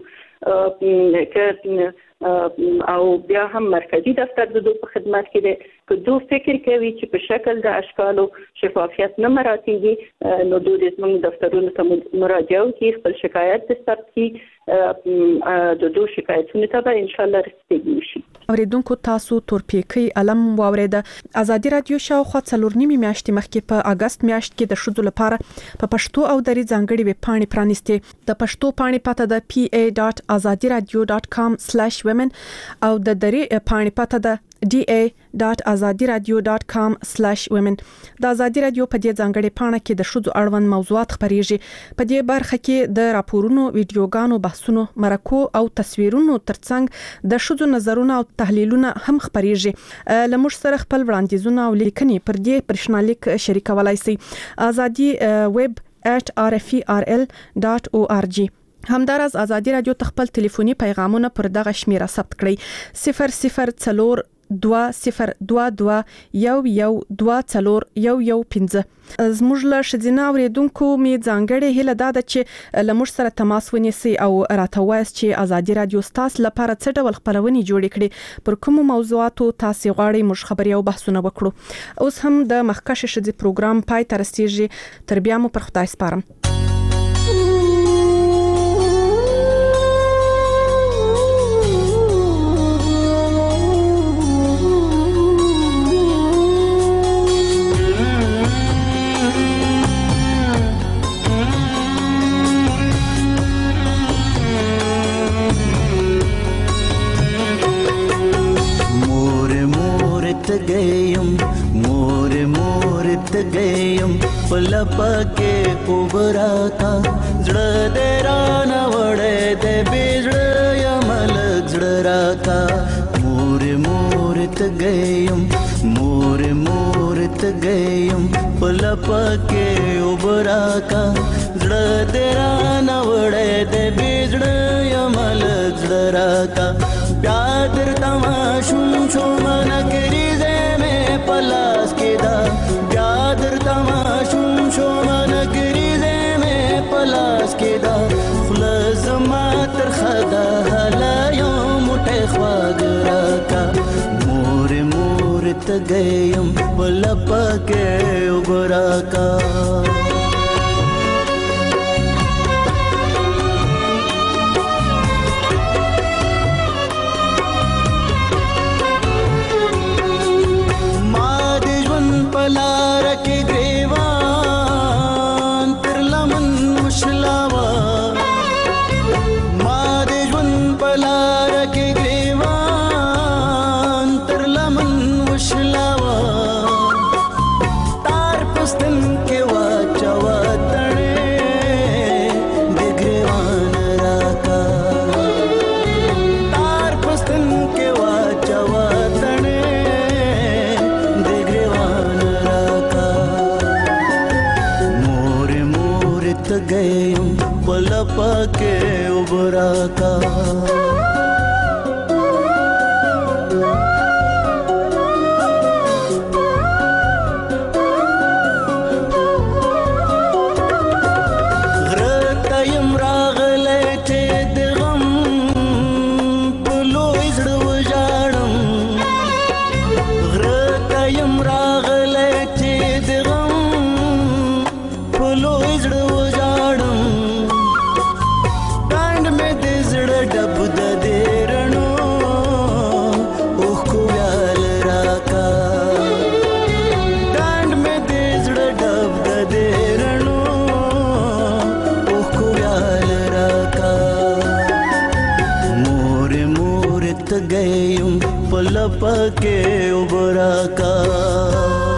او بیا هم مرکزی دفتر د دوی په خدمت کې دی که دوی فکر کوي چې په شکل د اشکالو شفافیت نه مراتیږي نو دوی د زموږ دفترونو ته مراجعه وکړي خپل شکایت ثبت کړي د دوی شکایتونو ته به ان شاء الله رسیدګي وشي. اوریدونکو تاسو تورپیکی علم واوریده. ازادي رادیو شاوخوا 4 میاشتې مخکې په اگست میاشت کې د شذو لپاره په پښتو او دري ځانګړي ویب پاڼې پرانیستې. د پښتو پاڼې پته د pa.azadiradio.com/women او د دري پاڼې پته د da.azadiradio.com/women. د ازادي رادیو په دې ځانګړي پاڼه کې د شذو اړوند موضوعات خبريږي. په دې برخه کې د راپورونو، ویډیوګانو، بحثونو، مرکو او تصویرونو ترڅنګ د شذو نظرونه او تحلیلونه هم خبريږي. لمر سره خپل وړاندیزونه او لیکنې پر دې پرشنالیک شریکولای شي. ازادي web@rferl.org. همدارس ازادي رادیو تخپل ټلیفوني پیغامونه پر دغه شمیره ثبت کړئ 00 2022 1124 زموږ له شذینا اوریدونکو می ځانګړې هله ده چې لمر سره تماس ونیسي او راته وایي چې ازادي رادیو ستاسو لپاره څه ډول خبرونه جوړ کړي پر کوم موضوعاتو تاسو غواړئ موږ خبري او بحثونه وکړو. اوس هم د مخکښ شذې پروګرام پای تر رسیدي تر بیا مو پر خدای سپارم. गयम पलपके उबराता जड़ दे राना वड़े दे बिजड़ यमल जड़राता मोरे मोरत गयम पलपके उबराता जड़ दे राना वड़े दे बिजड़ यमल जड़राता प्यादर तमाशुम छोमन करी दे में पलास के दा प्यादर तमाशुम छोमन करी दे में पलास के दा खुलज मातर खदा हला यौम उठे ख्वागरा का मोरे मोरत गयम पलप के उबरा का के उबरा का غرتیم راغله ته دغم پلو زړه وجاړم غرتیم راغله ته دغم پلو زړه وجاړم डब لپکه وبراکا